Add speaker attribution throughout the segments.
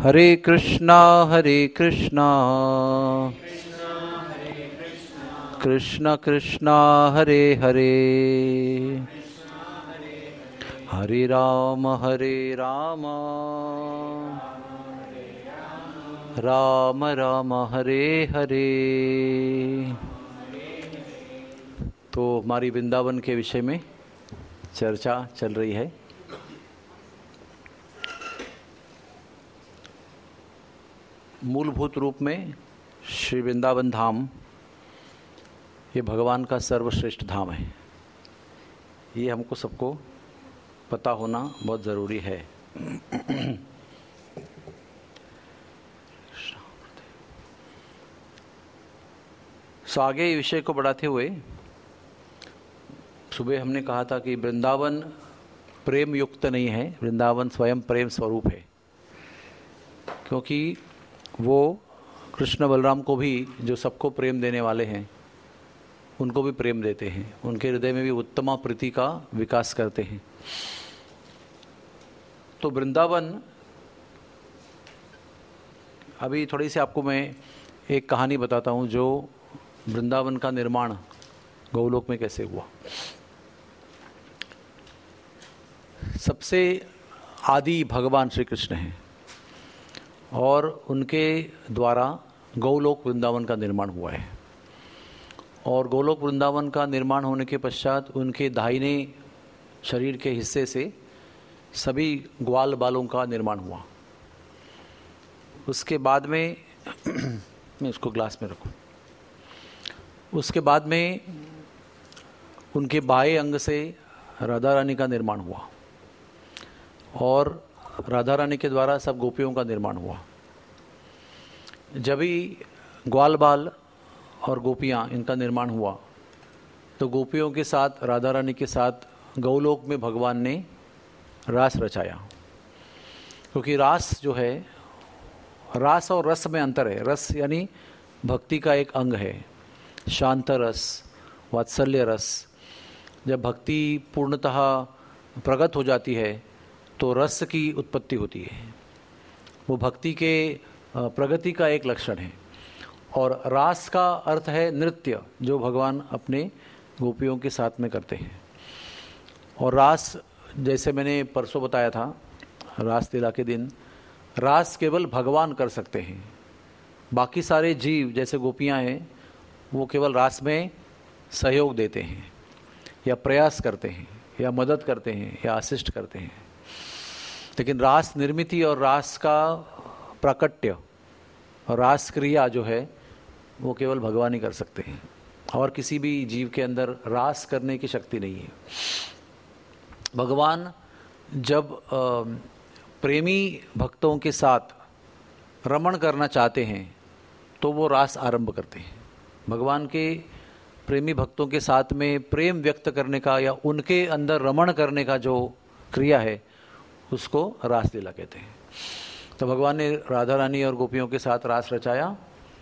Speaker 1: हरे कृष्णा कृष्ण कृष्णा हरे हरे, हरे राम राम राम हरे हरे। तो हमारी वृंदावन के विषय में चर्चा चल रही है। मूलभूत रूप में श्री वृंदावन धाम ये भगवान का सर्वश्रेष्ठ धाम है। ये हमको सबको पता होना बहुत ज़रूरी है। सो आगे विषय को बढ़ाते हुए सुबह हमने कहा था कि वृंदावन प्रेम युक्त नहीं है, वृंदावन स्वयं प्रेम स्वरूप है। क्योंकि वो कृष्ण बलराम को भी, जो सबको प्रेम देने वाले हैं, उनको भी प्रेम देते हैं, उनके हृदय में भी उत्तमा प्रीति का विकास करते हैं। तो वृंदावन, अभी थोड़ी सी आपको मैं एक कहानी बताता हूँ जो वृंदावन का निर्माण गौलोक में कैसे हुआ। सबसे आदि भगवान श्री कृष्ण हैं और उनके द्वारा गौलोक वृंदावन का निर्माण हुआ है। और गोलोक वृंदावन का निर्माण होने के पश्चात उनके दाहिने शरीर के हिस्से से सभी ग्वाल बालों का निर्माण हुआ। उसके बाद में मैं इसको ग्लास में रखूं। उसके बाद में उनके बाएं अंग से राधा रानी का निर्माण हुआ और राधा रानी के द्वारा सब गोपियों का निर्माण हुआ। जब ही ग्वाल बाल और गोपियाँ, इनका निर्माण हुआ तो गोपियों के साथ, राधा रानी के साथ गौलोक में भगवान ने रास रचाया। क्योंकि रास जो है, रास और रस में अंतर है। रस यानी भक्ति का एक अंग है। शांत रस, वात्सल्य रस। जब भक्ति पूर्णतः प्रकट हो जाती है तो रस की उत्पत्ति होती है। वो भक्ति के प्रगति का एक लक्षण है। और रास का अर्थ है नृत्य, जो भगवान अपने गोपियों के साथ में करते हैं। और रास, जैसे मैंने परसों बताया था, रास लीला के दिन, रास केवल भगवान कर सकते हैं। बाकी सारे जीव जैसे गोपियां हैं, वो केवल रास में सहयोग देते हैं या प्रयास करते हैं या मदद करते हैं या असिस्ट करते हैं। लेकिन रास निर्मिति और रास का प्राकट्य और रास क्रिया जो है वो केवल भगवान ही कर सकते हैं। और किसी भी जीव के अंदर रास करने की शक्ति नहीं है। भगवान जब प्रेमी भक्तों के साथ रमण करना चाहते हैं तो वो रास आरंभ करते हैं। भगवान के प्रेमी भक्तों के साथ में प्रेम व्यक्त करने का या उनके अंदर रमण करने का जो क्रिया है उसको रास लीला कहते हैं। तो भगवान ने राधा रानी और गोपियों के साथ रास रचाया।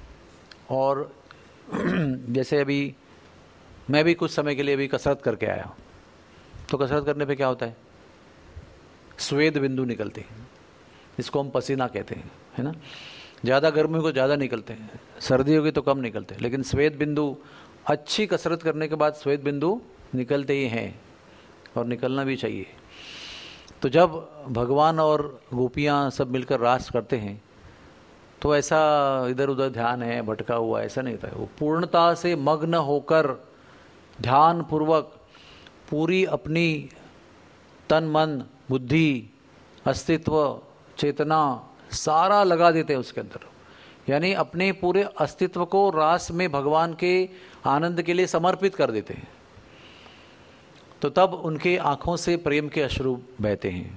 Speaker 1: और जैसे अभी मैं भी कुछ समय के लिए अभी कसरत करके आया, तो कसरत करने पे क्या होता है, स्वेद बिंदु निकलते हैं, इसको हम पसीना कहते हैं, है ना। ज़्यादा गर्मी को ज़्यादा निकलते हैं, सर्दी होगी तो कम निकलते हैं, लेकिन स्वेद बिंदु, अच्छी कसरत करने के बाद स्वेद बिंदु निकलते ही हैं और निकलना भी चाहिए। तो जब भगवान और गोपियाँ सब मिलकर रास करते हैं तो ऐसा इधर उधर ध्यान है भटका हुआ, ऐसा नहीं होता है। वो पूर्णता से मग्न होकर ध्यान पूर्वक पूरी अपनी तन मन बुद्धि अस्तित्व चेतना सारा लगा देते हैं उसके अंदर। यानी अपने पूरे अस्तित्व को रास में भगवान के आनंद के लिए समर्पित कर देते हैं। तो तब उनके आँखों से प्रेम के अश्रु बहते हैं।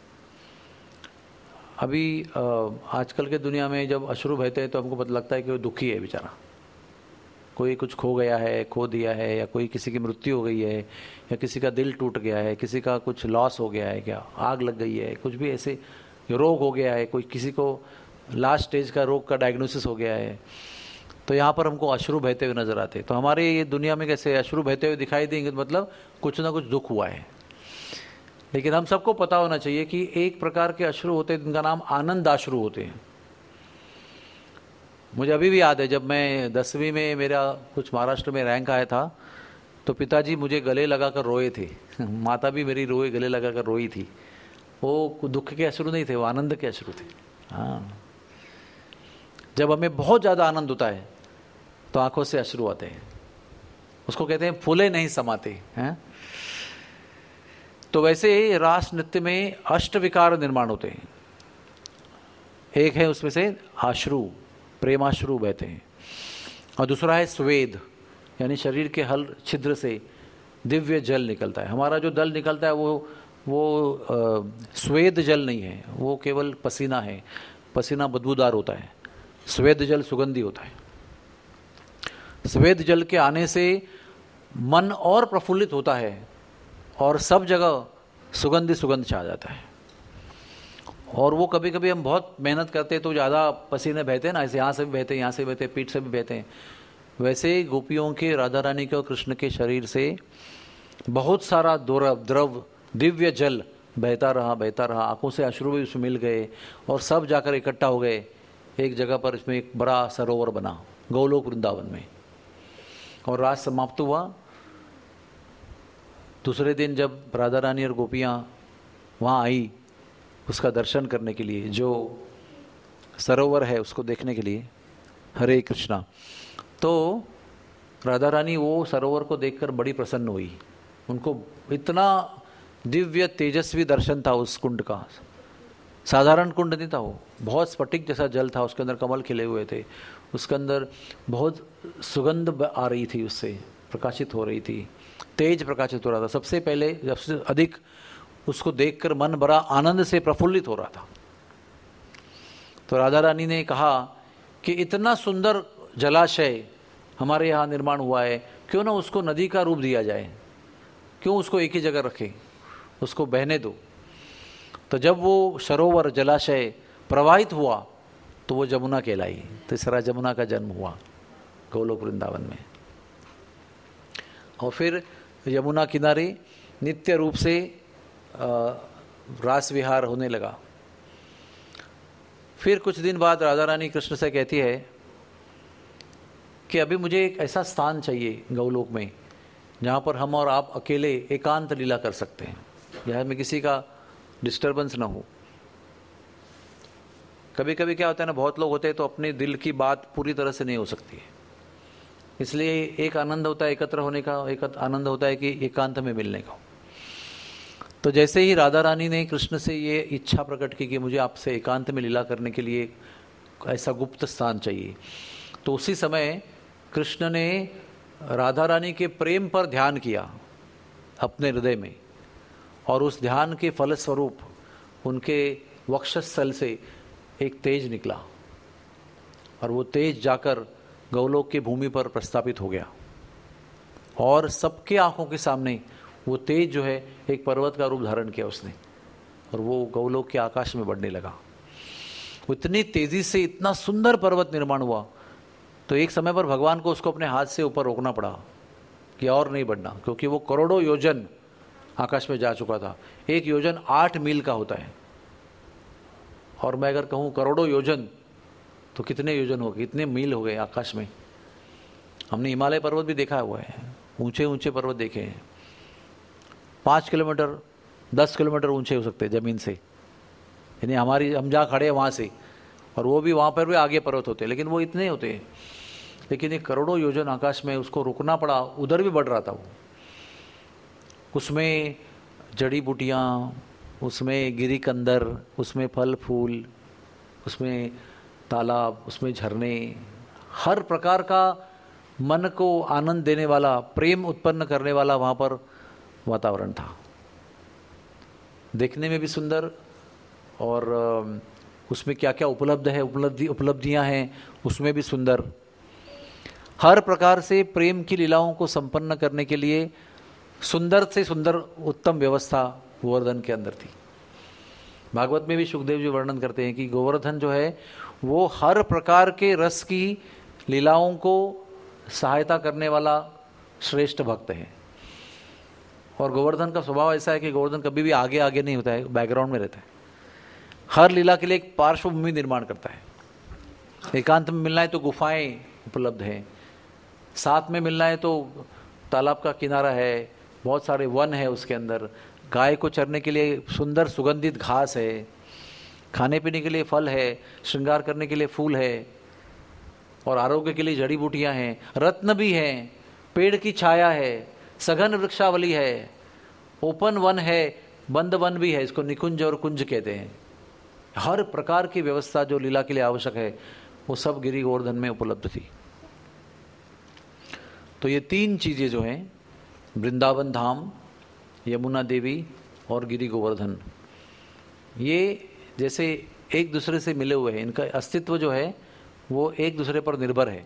Speaker 1: अभी आजकल के दुनिया में जब अश्रु बहते हैं तो हमको पता लगता है कि वो दुखी है बेचारा, कोई कुछ खो गया है, खो दिया है, या कोई किसी की मृत्यु हो गई है, या किसी का दिल टूट गया है, किसी का कुछ लॉस हो गया है, क्या आग लग गई है, कुछ भी ऐसे रोग हो गया है, कोई किसी को लास्ट स्टेज का रोग का डायग्नोसिस हो गया है। तो यहाँ पर हमको अश्रु बहते हुए नजर आते हैं। तो हमारे ये दुनिया में कैसे अश्रु बहते हुए दिखाई देंगे, मतलब कुछ ना कुछ दुख हुआ है। लेकिन हम सबको पता होना चाहिए कि एक प्रकार के अश्रु होते हैं जिनका नाम आनंदाश्रु होते हैं। मुझे अभी भी याद है, जब मैं 10वीं में मेरा कुछ महाराष्ट्र में रैंक आया था तो पिताजी मुझे गले लगाकर रोए थे, माता भी मेरी रोए गले लगाकर रोई थी। वो दुख के अश्रु नहीं थे, वो आनंद के अश्रु थे। हाँ, जब हमें बहुत ज़्यादा आनंद होता है तो आंखों से अश्रु आते हैं, उसको कहते हैं फूले नहीं समाते हैं। तो वैसे ही रास नृत्य में अष्ट विकार निर्माण होते हैं। एक है उसमें से आश्रु, प्रेमाश्रु बहते हैं, और दूसरा है स्वेद, यानी शरीर के हल छिद्र से दिव्य जल निकलता है। हमारा जो दल निकलता है वो स्वेद जल नहीं है, वो केवल पसीना है। पसीना बदबूदार होता है, स्वेद जल सुगंधी होता है। स्वेद जल के आने से मन और प्रफुल्लित होता है और सब जगह सुगंध छा जाता है। और वो कभी कभी हम बहुत मेहनत करते हैं तो ज़्यादा पसीने बहते हैं ना, ऐसे यहाँ से भी बहते हैं, यहाँ से बहते हैं, पीठ से भी बहते हैं। वैसे गोपियों के, राधा रानी के और कृष्ण के शरीर से बहुत सारा द्रव दिव्य जल बहता रहा। आंखों से अश्रु भी उसमें मिल गए और सब जाकर इकट्ठा हो गए एक जगह पर। इसमें एक बड़ा सरोवर बना गोलोक वृंदावन में। और रात समाप्त हुआ। दूसरे दिन जब राधा रानी और गोपियाँ वहाँ आई उसका दर्शन करने के लिए, जो सरोवर है उसको देखने के लिए, हरे कृष्णा, तो राधा रानी वो सरोवर को देखकर बड़ी प्रसन्न हुई। उनको इतना दिव्य तेजस्वी दर्शन था उस कुंड का। साधारण कुंड नहीं था, वो बहुत स्फटिक जैसा जल था, उसके अंदर कमल खिले हुए थे, उसके अंदर बहुत सुगंध आ रही थी, उससे प्रकाशित हो रही थी, तेज प्रकाशित हो रहा था। सबसे पहले, सबसे अधिक उसको देखकर मन बड़ा आनंद से प्रफुल्लित हो रहा था। तो राधा रानी ने कहा कि इतना सुंदर जलाशय हमारे यहाँ निर्माण हुआ है, क्यों ना उसको नदी का रूप दिया जाए, क्यों उसको एक ही जगह रखें, उसको बहने दो। तो जब वो सरोवर जलाशय प्रवाहित हुआ तो वो जमुना कहलाई। तीसरा जमुना का जन्म हुआ गोलोक वृंदावन में। और फिर यमुना किनारे नित्य रूप से रास विहार होने लगा। फिर कुछ दिन बाद राधा रानी कृष्ण से कहती है कि अभी मुझे एक ऐसा स्थान चाहिए गौलोक में जहाँ पर हम और आप अकेले एकांत लीला कर सकते हैं, जहाँ में किसी का डिस्टर्बेंस ना हो। कभी कभी क्या होता है ना, बहुत लोग होते हैं तो अपने दिल की बात पूरी तरह से नहीं हो सकती है, इसलिए एक आनंद होता है एकत्र होने का, एक आनंद होता है कि एकांत में मिलने का। तो जैसे ही राधा रानी ने कृष्ण से ये इच्छा प्रकट की कि मुझे आपसे एकांत में लीला करने के लिए ऐसा गुप्त स्थान चाहिए, तो उसी समय कृष्ण ने राधा रानी के प्रेम पर ध्यान किया अपने हृदय में, और उस ध्यान के फलस्वरूप उनके वक्षस्थल से एक तेज निकला, और वो तेज जाकर गौलोक की भूमि पर प्रस्थापित हो गया। और सबके आंखों के सामने वो तेज जो है एक पर्वत का रूप धारण किया उसने, और वो गौलोक के आकाश में बढ़ने लगा। इतनी तेजी से इतना सुंदर पर्वत निर्माण हुआ, तो एक समय पर भगवान को उसको अपने हाथ से ऊपर रोकना पड़ा कि और नहीं बढ़ना, क्योंकि वो करोड़ों योजन आकाश में जा चुका था। एक योजन 8 मील का होता है, और मैं अगर कहूँ करोड़ों योजन तो कितने योजन हो गए, कितने मील हो गए आकाश में। हमने हिमालय पर्वत भी देखा हुआ है, ऊंचे ऊंचे पर्वत देखे हैं, 5 किलोमीटर 10 किलोमीटर ऊंचे हो सकते हैं ज़मीन से, यानी हम जहाँ खड़े हैं वहाँ से, और वो भी वहाँ पर भी आगे पर्वत होते हैं, लेकिन वो इतने होते हैं। लेकिन एक करोड़ों योजन आकाश में उसको रुकना पड़ा, उधर भी बढ़ रहा था वो। उसमें जड़ी बूटियाँ, उसमें गिरी कंदर, उसमें फल फूल, उसमें तालाब, उसमें झरने, हर प्रकार का मन को आनंद देने वाला, प्रेम उत्पन्न करने वाला वहाँ पर वातावरण था। देखने में भी सुंदर, और उसमें क्या क्या उपलब्ध है, उपलब्धियाँ हैं उसमें भी सुंदर। हर प्रकार से प्रेम की लीलाओं को संपन्न करने के लिए सुंदर से सुंदर उत्तम व्यवस्था गोवर्धन के अंदर थी। भागवत में भी सुखदेव जी वर्णन करते हैं कि गोवर्धन जो है वो हर प्रकार के रस की लीलाओं को सहायता करने वाला श्रेष्ठ भक्त है। और गोवर्धन का स्वभाव ऐसा है कि गोवर्धन कभी भी आगे आगे नहीं होता है, बैकग्राउंड में रहता है। हर लीला के लिए एक पार्श्वभूमि निर्माण करता है। एकांत में मिलना है तो गुफाएं उपलब्ध हैं, साथ में मिलना है तो तालाब का किनारा है, बहुत सारे वन है उसके अंदर, गाय को चरने के लिए सुंदर सुगंधित घास है, खाने पीने के लिए फल है, श्रृंगार करने के लिए फूल है, और आरोग्य के लिए जड़ी बूटियां हैं, रत्न भी हैं, पेड़ की छाया है, सघन वृक्षावली है, ओपन वन है, बंद वन भी है, इसको निकुंज और कुंज कहते हैं। हर प्रकार की व्यवस्था जो लीला के लिए आवश्यक है वो सब गिरि गोवर्धन में उपलब्ध थी। तो ये तीन चीजें जो हैं, वृंदावन धाम, यमुना देवी और गिरि गोवर्धन, ये जैसे एक दूसरे से मिले हुए हैं, इनका अस्तित्व जो है वो एक दूसरे पर निर्भर है।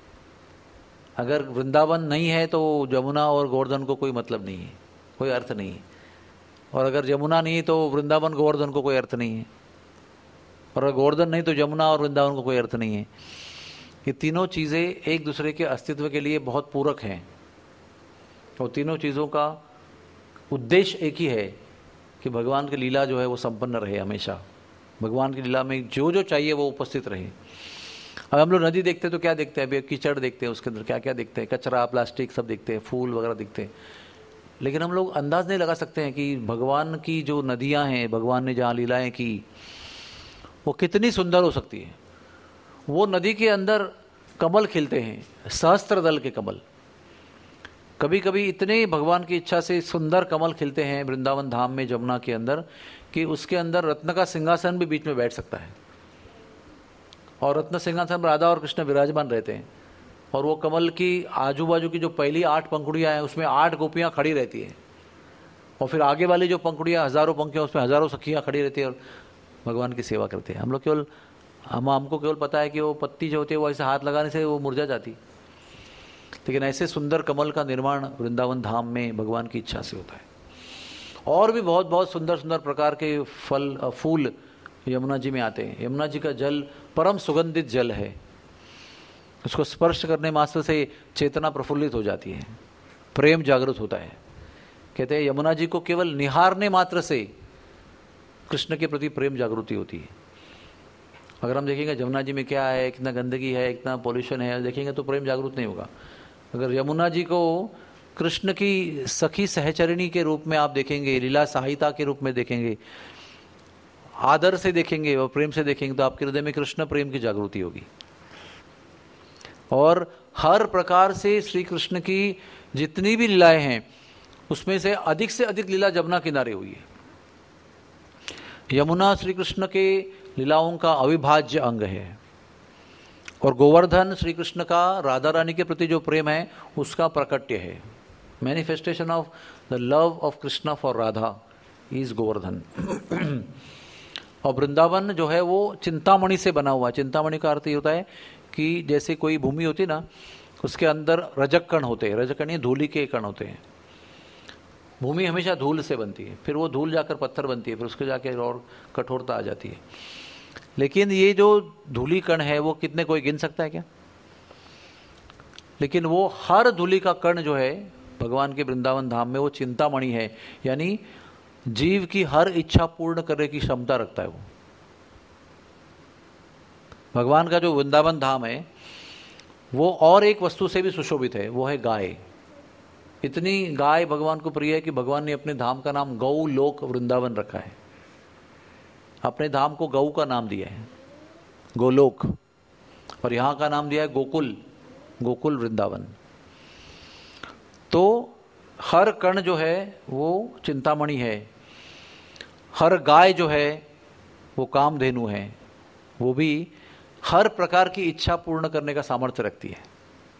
Speaker 1: अगर वृंदावन नहीं है तो यमुना और गोवर्धन को कोई मतलब नहीं है, कोई अर्थ नहीं है, और अगर यमुना नहीं तो वृंदावन गोवर्धन को कोई अर्थ नहीं है, और अगर गोवर्धन नहीं तो यमुना और वृंदावन को कोई अर्थ नहीं है। ये तीनों चीज़ें एक दूसरे के अस्तित्व के लिए बहुत पूरक हैं, और तीनों चीज़ों का उद्देश्य एक ही है कि भगवान की लीला जो है वो संपन्न रहे, हमेशा भगवान की लीला में जो जो चाहिए वो उपस्थित रहे। अब हम लोग नदी देखते हैं तो क्या देखते हैं, अभी कीचड़ देखते हैं, उसके अंदर क्या क्या देखते हैं, कचरा प्लास्टिक सब देखते हैं, फूल वगैरह दिखते हैं, लेकिन हम लोग अंदाज नहीं लगा सकते हैं कि भगवान की जो नदियां हैं, भगवान ने जहाँ लीलाएं की वो कितनी सुंदर हो सकती है। वो नदी के अंदर कमल खिलते हैं, सहस्त्र दल के कमल, कभी कभी इतने भगवान की इच्छा से सुंदर कमल खिलते हैं वृंदावन धाम में जमुना के अंदर कि उसके अंदर रत्न का सिंहासन भी बीच में बैठ सकता है, और रत्न सिंहासन पर राधा और कृष्ण विराजमान रहते हैं, और वो कमल की आजू बाजू की जो पहली 8 पंखुड़ियाँ हैं उसमें 8 गोपियाँ खड़ी रहती हैं, और फिर आगे वाली जो पंखुड़ियाँ हजारों पंखियाँ उसमें हजारों सखियाँ खड़ी रहती है और भगवान की सेवा करते हैं। हम लोग केवल हमको केवल पता है कि वो पत्ती जो होती है वो ऐसे हाथ लगाने से वो मुरझा जाती, लेकिन ऐसे सुंदर कमल का निर्माण वृंदावन धाम में भगवान की इच्छा से होता है। और भी बहुत बहुत सुंदर सुंदर प्रकार के फूल यमुना जी में आते हैं। यमुना जी का जल परम सुगंधित जल है, उसको स्पर्श करने मात्र से चेतना प्रफुल्लित हो जाती है, प्रेम जागृत होता है। कहते हैं यमुना जी को केवल निहारने मात्र से कृष्ण के प्रति प्रेम जागृति होती है। अगर हम देखेंगे यमुना जी में क्या है, कितना गंदगी है, कितना पॉल्यूशन है, देखेंगे तो प्रेम जागृत नहीं होगा। अगर यमुना जी को कृष्ण की सखी सहचरिणी के रूप में आप देखेंगे, लीला सहायता के रूप में देखेंगे, आदर से देखेंगे और प्रेम से देखेंगे, तो आपके हृदय में कृष्ण प्रेम की जागृति होगी। और हर प्रकार से श्री कृष्ण की जितनी भी लीलाएं हैं उसमें से अधिक लीला जमुना किनारे हुई है। यमुना श्री कृष्ण के लीलाओं का अविभाज्य अंग है, और गोवर्धन श्री कृष्ण का राधा रानी के प्रति जो प्रेम है उसका प्रकट्य है। Manifestation of the love of Krishna for Radha is Govardhan. और वृंदावन जो है वो चिंतामणि से बना हुआ है। चिंतामणि का अर्थ ये होता है कि जैसे कोई भूमि होती है ना, उसके अंदर रजक कण होते हैं, रजक कण ये धूलि के कण होते हैं। भूमि हमेशा धूल से बनती है, फिर वो धूल जाकर पत्थर बनती है, फिर उसके जाके और कठोरता आ जाती है। लेकिन ये जो धूली कण है वो कितने कोई गिन सकता है क्या? लेकिन वो हर धूली का कण जो है भगवान के वृंदावन धाम में वो चिंतामणि है, यानी जीव की हर इच्छा पूर्ण करने की क्षमता रखता है वो। भगवान का जो वृंदावन धाम है वो और एक वस्तु से भी सुशोभित है, वो है गाय। इतनी गाय भगवान को प्रिय है कि भगवान ने अपने धाम का नाम गौ लोक वृंदावन रखा है। अपने धाम को गौ का नाम दिया है, गोलोक, और यहाँ का नाम दिया है गोकुल, गोकुल वृंदावन। तो हर कण जो है वो चिंतामणि है, हर गाय जो है वो कामधेनु है, वो भी हर प्रकार की इच्छा पूर्ण करने का सामर्थ्य रखती है।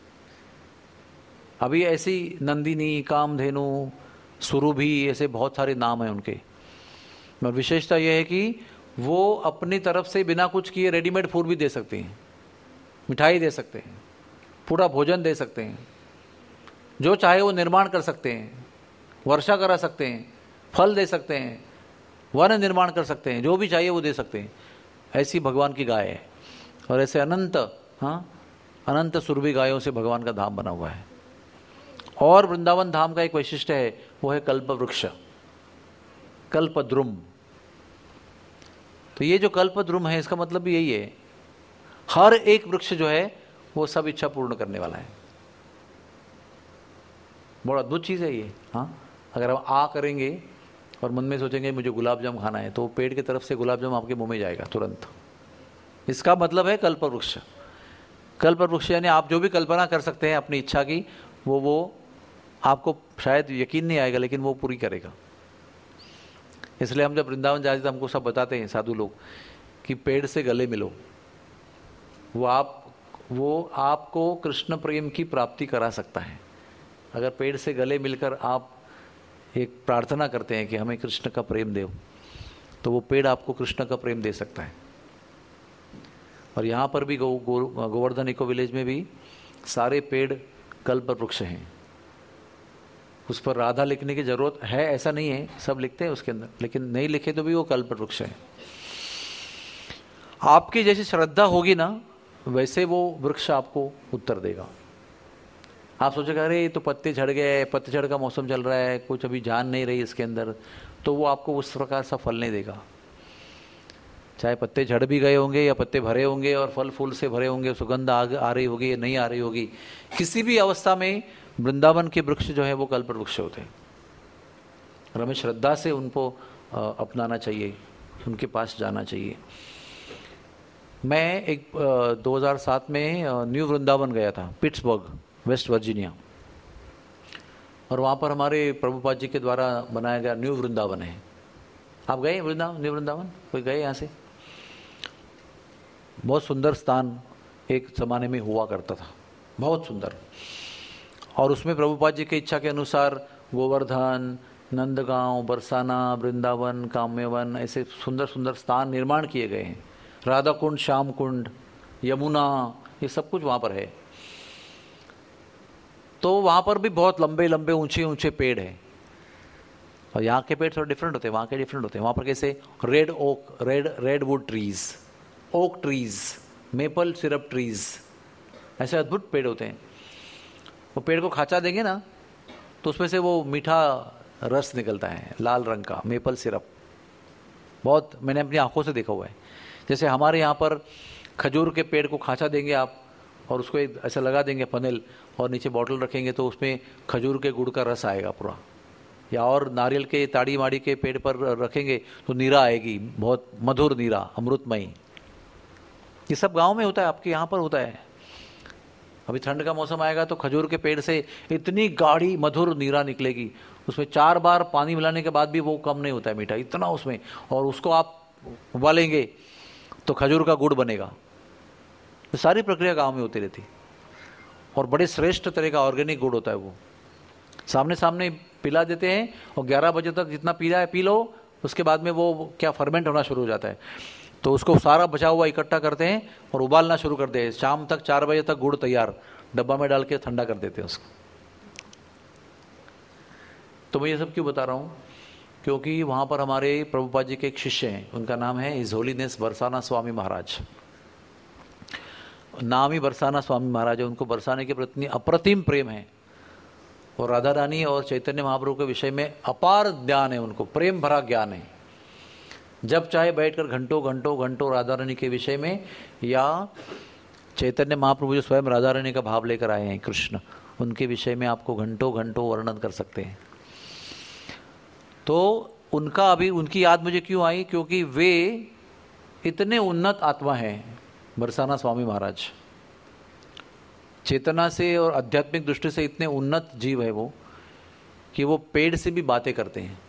Speaker 1: अभी ऐसी नंदिनी, कामधेनु, सुरुभि, ऐसे बहुत सारे नाम हैं उनके। और विशेषता यह है कि वो अपनी तरफ से बिना कुछ किए रेडीमेड फूड भी दे सकते हैं, मिठाई दे सकते हैं, पूरा भोजन दे सकते हैं, जो चाहे वो निर्माण कर सकते हैं, वर्षा करा सकते हैं, फल दे सकते हैं, वन निर्माण कर सकते हैं, जो भी चाहिए वो दे सकते हैं। ऐसी भगवान की गाय है, और ऐसे अनंत अनंत सुरभि गायों से भगवान का धाम बना हुआ है। और वृंदावन धाम का एक वैशिष्ट्य है, वो है कल्प वृक्ष, कल्पद्रुम। तो ये जो कल्पद्रुम है, इसका मतलब भी यही है, हर एक वृक्ष जो है वो सब इच्छा पूर्ण करने वाला है। बड़ा अद्भुत चीज है ये। हाँ, अगर हम आ करेंगे और मन में सोचेंगे मुझे गुलाब जामुन खाना है, तो पेड़ की तरफ से गुलाब जामुन आपके मुंह में जाएगा तुरंत। इसका मतलब है कल्प वृक्ष। कल्प वृक्ष यानी आप जो भी कल्पना कर सकते हैं अपनी इच्छा की, वो आपको शायद यकीन नहीं आएगा, लेकिन वो पूरी करेगा। इसलिए हम जब वृंदावन जाते तो हमको सब बताते हैं साधु लोग कि पेड़ से गले मिलो, वो आपको कृष्ण प्रेम की प्राप्ति करा सकता है। अगर पेड़ से गले मिलकर आप एक प्रार्थना करते हैं कि हमें कृष्ण का प्रेम दो, तो वो पेड़ आपको कृष्ण का प्रेम दे सकता है। और यहाँ पर भी गोवर्धन इको विलेज में भी सारे पेड़ कल्प वृक्ष हैं। उस पर राधा लिखने की जरूरत है ऐसा नहीं है, सब लिखते हैं उसके अंदर, लेकिन नहीं लिखे तो भी वो कल्प वृक्ष है। आपकी जैसी श्रद्धा होगी ना, वैसे वो वृक्ष आपको उत्तर देगा। आप सोचेगा अरे ये तो पत्ते झड़ गए, पतझड़ का मौसम चल रहा है, कुछ अभी जान नहीं रही इसके अंदर, तो वो आपको उस प्रकार सा फल नहीं देगा। चाहे पत्ते झड़ भी गए होंगे या पत्ते भरे होंगे और फल फूल से भरे होंगे, सुगंध आ रही होगी या नहीं आ रही होगी, किसी भी अवस्था में वृंदावन के वृक्ष जो है वो कल्प वृक्ष होते हैं। और हमें श्रद्धा से उनको अपनाना चाहिए, उनके पास जाना चाहिए। मैं एक 2007 में न्यू वृंदावन गया था, पिट्सबर्ग, वेस्ट वर्जीनिया, और वहाँ पर हमारे प्रभुपाद जी के द्वारा बनाया गया न्यू वृंदावन है। आप गए वृंदावन, न्यू वृंदावन कोई गए यहाँ से? बहुत सुंदर स्थान एक जमाने में हुआ करता था, बहुत सुंदर। और उसमें प्रभुपाद जी की इच्छा के अनुसार गोवर्धन, नंदगांव, बरसाना, वृंदावन, काम्यवन, ऐसे सुंदर सुंदर स्थान निर्माण किए गए हैं। राधा कुंड, श्याम कुंड, यमुना, ये सब कुछ वहाँ पर है। तो वहाँ पर भी बहुत लंबे लंबे ऊंचे ऊंचे पेड़ हैं। और यहाँ के पेड़ थोड़े डिफरेंट होते हैं, वहाँ के डिफरेंट होते हैं। वहाँ पर कैसे red oak, red wood trees, oak trees, maple syrup trees, ऐसे अद्भुत पेड़ होते हैं। वो पेड़ को खाचा देंगे ना, तो उसमें से वो मीठा रस निकलता है, लाल रंग का मेपल सिरप। बहुत, मैंने अपनी आंखों से देखा हुआ है। जैसे हमारे यहाँ पर खजूर के पेड़ को खाचा देंगे आप, और उसको ऐसा लगा देंगे फनेल, और नीचे बॉटल रखेंगे तो उसमें खजूर के गुड़ का रस आएगा पूरा। या और नारियल के ताड़ी माड़ी के पेड़ पर रखेंगे तो नीरा आएगी, बहुत मधुर नीरा, अमृतमयी। ये सब गांव में होता है, आपके यहाँ पर होता है। अभी ठंड का मौसम आएगा तो खजूर के पेड़ से इतनी गाढ़ी मधुर नीरा निकलेगी, उसमें 4 बार पानी मिलाने के बाद भी वो कम नहीं होता है मीठा, इतना उसमें। और उसको आप उबालेंगे तो खजूर का गुड़ बनेगा। तो सारी प्रक्रिया गांव में होती रहती, और बड़े श्रेष्ठ तरह का ऑर्गेनिक गुड़ होता है। वो सामने सामने पिला देते हैं, और 11 बजे तक जितना पीना है पी लो, उसके बाद में वो क्या फर्मेंट होना शुरू हो जाता है। तो उसको सारा बचा हुआ इकट्ठा करते हैं और उबालना शुरू करते हैं। शाम तक 4 बजे तक गुड़ तैयार, डब्बा में डाल के ठंडा कर देते हैं उसको। तो मैं ये सब क्यों बता रहा हूँ? क्योंकि वहाँ पर हमारे प्रभुपाद जी के एक शिष्य हैं, उनका नाम है हिज होलीनेस बरसाना स्वामी महाराज। नाम ही बरसाना स्वामी महाराज है। उनको बरसाने के प्रति अप्रतिम प्रेम है, और राधा रानी और चैतन्य महाप्रभु के विषय में अपार ज्ञान है, उनको प्रेम भरा ज्ञान है। जब चाहे बैठकर घंटों घंटों घंटों राधा रानी के विषय में, या चैतन्य महाप्रभु जो स्वयं राधा रानी का भाव लेकर आए हैं कृष्ण, उनके विषय में आपको घंटों घंटों वर्णन कर सकते हैं। तो उनका अभी उनकी याद मुझे क्यों आई? क्योंकि वे इतने उन्नत आत्मा हैं, बरसाना स्वामी महाराज चेतना से और आध्यात्मिक दृष्टि से इतने उन्नत जीव है वो, कि वो पेड़ से भी बातें करते हैं।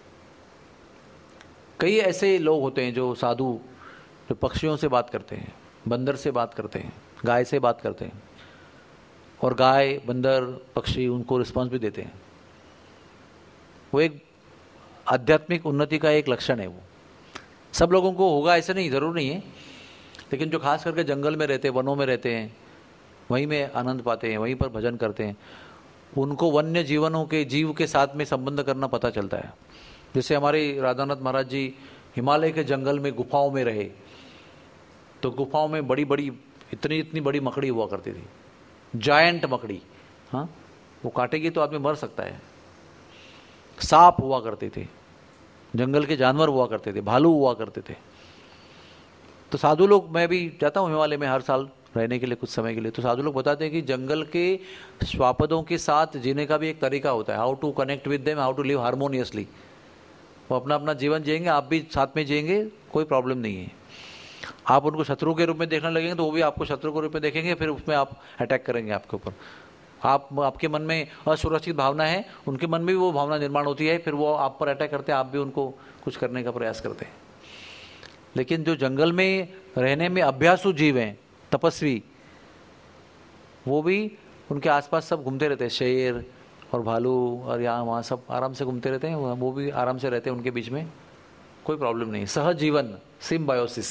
Speaker 1: कई ऐसे लोग होते हैं जो साधु, जो पक्षियों से बात करते हैं, बंदर से बात करते हैं, गाय से बात करते हैं, और गाय, बंदर, पक्षी उनको रिस्पॉन्स भी देते हैं। वो एक आध्यात्मिक उन्नति का एक लक्षण है। वो सब लोगों को होगा ऐसा नहीं, जरूर नहीं है, लेकिन जो खास करके जंगल में रहते हैं, वनों में रहते हैं, वहीं में आनंद पाते हैं, वहीं पर भजन करते हैं, उनको वन्य जीवनों के जीव के साथ में संबंध करना पता चलता है। जैसे हमारे राधानाथ महाराज जी हिमालय के जंगल में गुफाओं में रहे, तो गुफाओं में बड़ी बड़ी इतनी बड़ी मकड़ी हुआ करती थी, जायंट मकड़ी। हाँ, वो काटेगी तो आदमी मर सकता है। सांप हुआ करते थे, जंगल के जानवर हुआ करते थे, भालू हुआ करते थे। तो साधु लोग, मैं भी जाता हूँ हिमालय में हर साल रहने के लिए कुछ समय के लिए, तो साधु लोग बताते हैं कि जंगल के श्वापदों के साथ जीने का भी एक तरीका होता है, how to connect with them, how to live harmoniously. वो अपना अपना जीवन जिएंगे, आप भी साथ में जिएंगे, कोई प्रॉब्लम नहीं है। आप उनको शत्रु के रूप में देखने लगेंगे तो वो भी आपको शत्रु के रूप में देखेंगे, फिर उसमें आप अटैक करेंगे आपके ऊपर। आपके मन में असुरक्षित भावना है, उनके मन में भी वो भावना निर्माण होती है, फिर वो आप पर अटैक करते हैं, आप भी उनको कुछ करने का प्रयास करते हैं। लेकिन जो जंगल में रहने में अभ्यासु जीव हैं, तपस्वी, वो भी उनके आसपास सब घूमते रहते हैं, शेर और भालू और यहाँ वहाँ सब आराम से घूमते रहते हैं, वो भी आराम से रहते हैं, उनके बीच में कोई प्रॉब्लम नहीं, सहज जीवन, सिम्बायोसिस।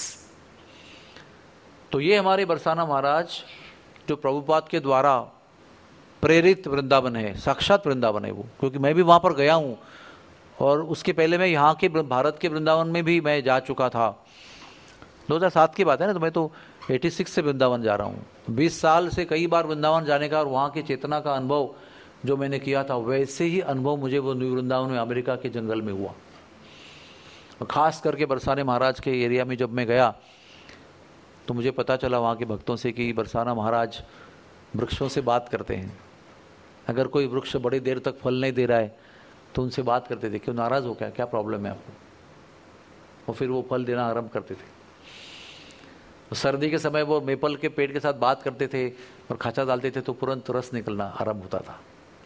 Speaker 1: तो ये हमारे बरसाना महाराज जो प्रभुपाद के द्वारा प्रेरित वृंदावन है, साक्षात वृंदावन है वो, क्योंकि मैं भी वहाँ पर गया हूँ और उसके पहले मैं यहाँ के भारत के वृंदावन में भी मैं जा चुका था। 2007 की बात है ना, तो मैं तो 86 से वृंदावन जा रहा हूँ। 20 साल से कई बार वृंदावन जाने का और वहाँ की चेतना का अनुभव जो मैंने किया था, वैसे ही अनुभव मुझे वो न्यू वृंदावन में अमेरिका के जंगल में हुआ। और खास करके बरसाने महाराज के एरिया में जब मैं गया तो मुझे पता चला वहाँ के भक्तों से कि बरसाना महाराज वृक्षों से बात करते हैं। अगर कोई वृक्ष बड़ी देर तक फल नहीं दे रहा है तो उनसे बात करते थे, क्यों नाराज हो, क्या प्रॉब्लम है आपको, और फिर वो फल देना आरंभ करते थे। सर्दी के समय वो मेपल के पेड़ के साथ बात करते थे और खाचा डालते थे तो तुरंत रस निकलना आरंभ होता था,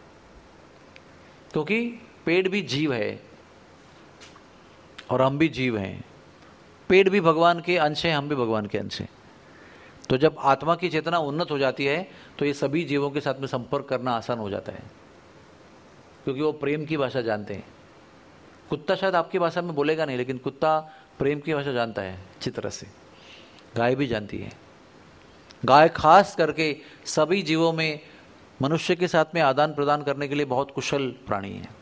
Speaker 1: क्योंकि पेड़ भी जीव है और हम भी जीव हैं। पेड़ भी भगवान के अंश हैं, हम भी भगवान के अंश हैं। तो जब आत्मा की चेतना उन्नत हो जाती है तो ये सभी जीवों के साथ में संपर्क करना आसान हो जाता है, क्योंकि वो प्रेम की भाषा जानते हैं। कुत्ता शायद आपकी भाषा में बोलेगा नहीं, लेकिन कुत्ता प्रेम की भाषा जानता है अच्छी तरह से। गाय भी जानती है। गाय खास करके सभी जीवों में मनुष्य के साथ में आदान प्रदान करने के लिए बहुत कुशल प्राणी है।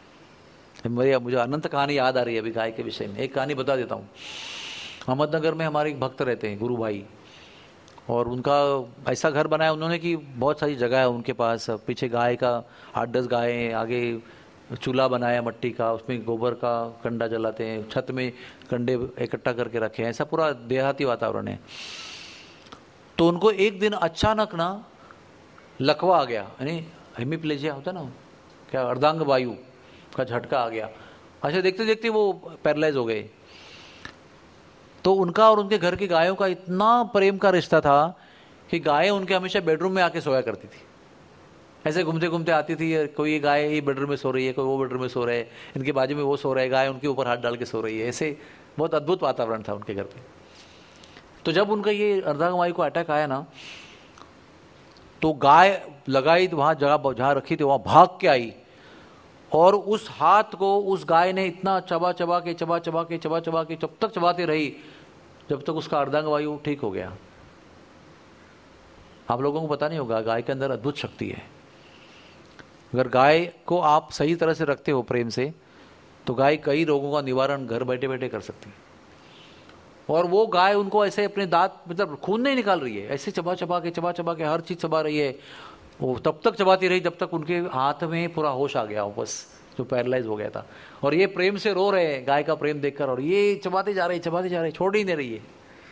Speaker 1: मुझे अनंत कहानी याद आ रही है अभी गाय के विषय में। एक कहानी बता देता हूँ। अहमदनगर में हमारे एक भक्त रहते हैं, गुरु भाई, और उनका ऐसा घर बनाया उन्होंने कि बहुत सारी जगह है उनके पास। पीछे गाय का 8-10 गाय हैं, आगे चूल्हा बनाया मट्टी का, उसमें गोबर का कंडा जलाते हैं, छत में कंडे इकट्ठा करके रखे हैं, ऐसा पूरा देहाती वातावरण है। तो उनको एक दिन अचानक ना लकवा आ गया, यानी हेमिप्लेजिया होता ना, क्या अर्धांग वायु का झटका आ गया। अच्छा, देखते देखते वो पैरालाइज हो गए। तो उनका और उनके घर की गायों का इतना प्रेम का रिश्ता था कि गायें उनके हमेशा बेडरूम में आके सोया करती थी। ऐसे घूमते घूमते आती थी, कोई ये गाय ये बेडरूम में सो रही है, कोई वो बेडरूम में सो रहा है, इनके बाजू में वो सो रहा है, गाय उनके ऊपर हाथ डाल के सो रही है। ऐसे बहुत अद्भुत वातावरण था उनके घर पे। तो जब उनका ये अर्धांगवायु को अटैक आया ना, तो गाय लगाई वहां जगह जहां रखी थी वहां भाग के आई, और उस हाथ को उस गाय ने इतना चबा चबा के जब तक चबाती रही जब तक उसका अर्धांगवायु ठीक हो गया। आप लोगों को पता नहीं होगा, गाय के अंदर अद्भुत शक्ति है। अगर गाय को आप सही तरह से रखते हो प्रेम से, तो गाय कई रोगों का निवारण घर बैठे बैठे कर सकती है। और वो गाय उनको ऐसे अपने दांत, मतलब खून नहीं निकाल रही है, ऐसे चबा चबा के हर चीज चबा रही है। वो तब तक चबाती रही जब तक उनके हाथ में पूरा होश आ गया वापस, जो पैरालाइज हो गया था। और ये प्रेम से रो रहे हैं गाय का प्रेम देखकर, और ये चबाते जा रहे, छोड़ ही नहीं रही है।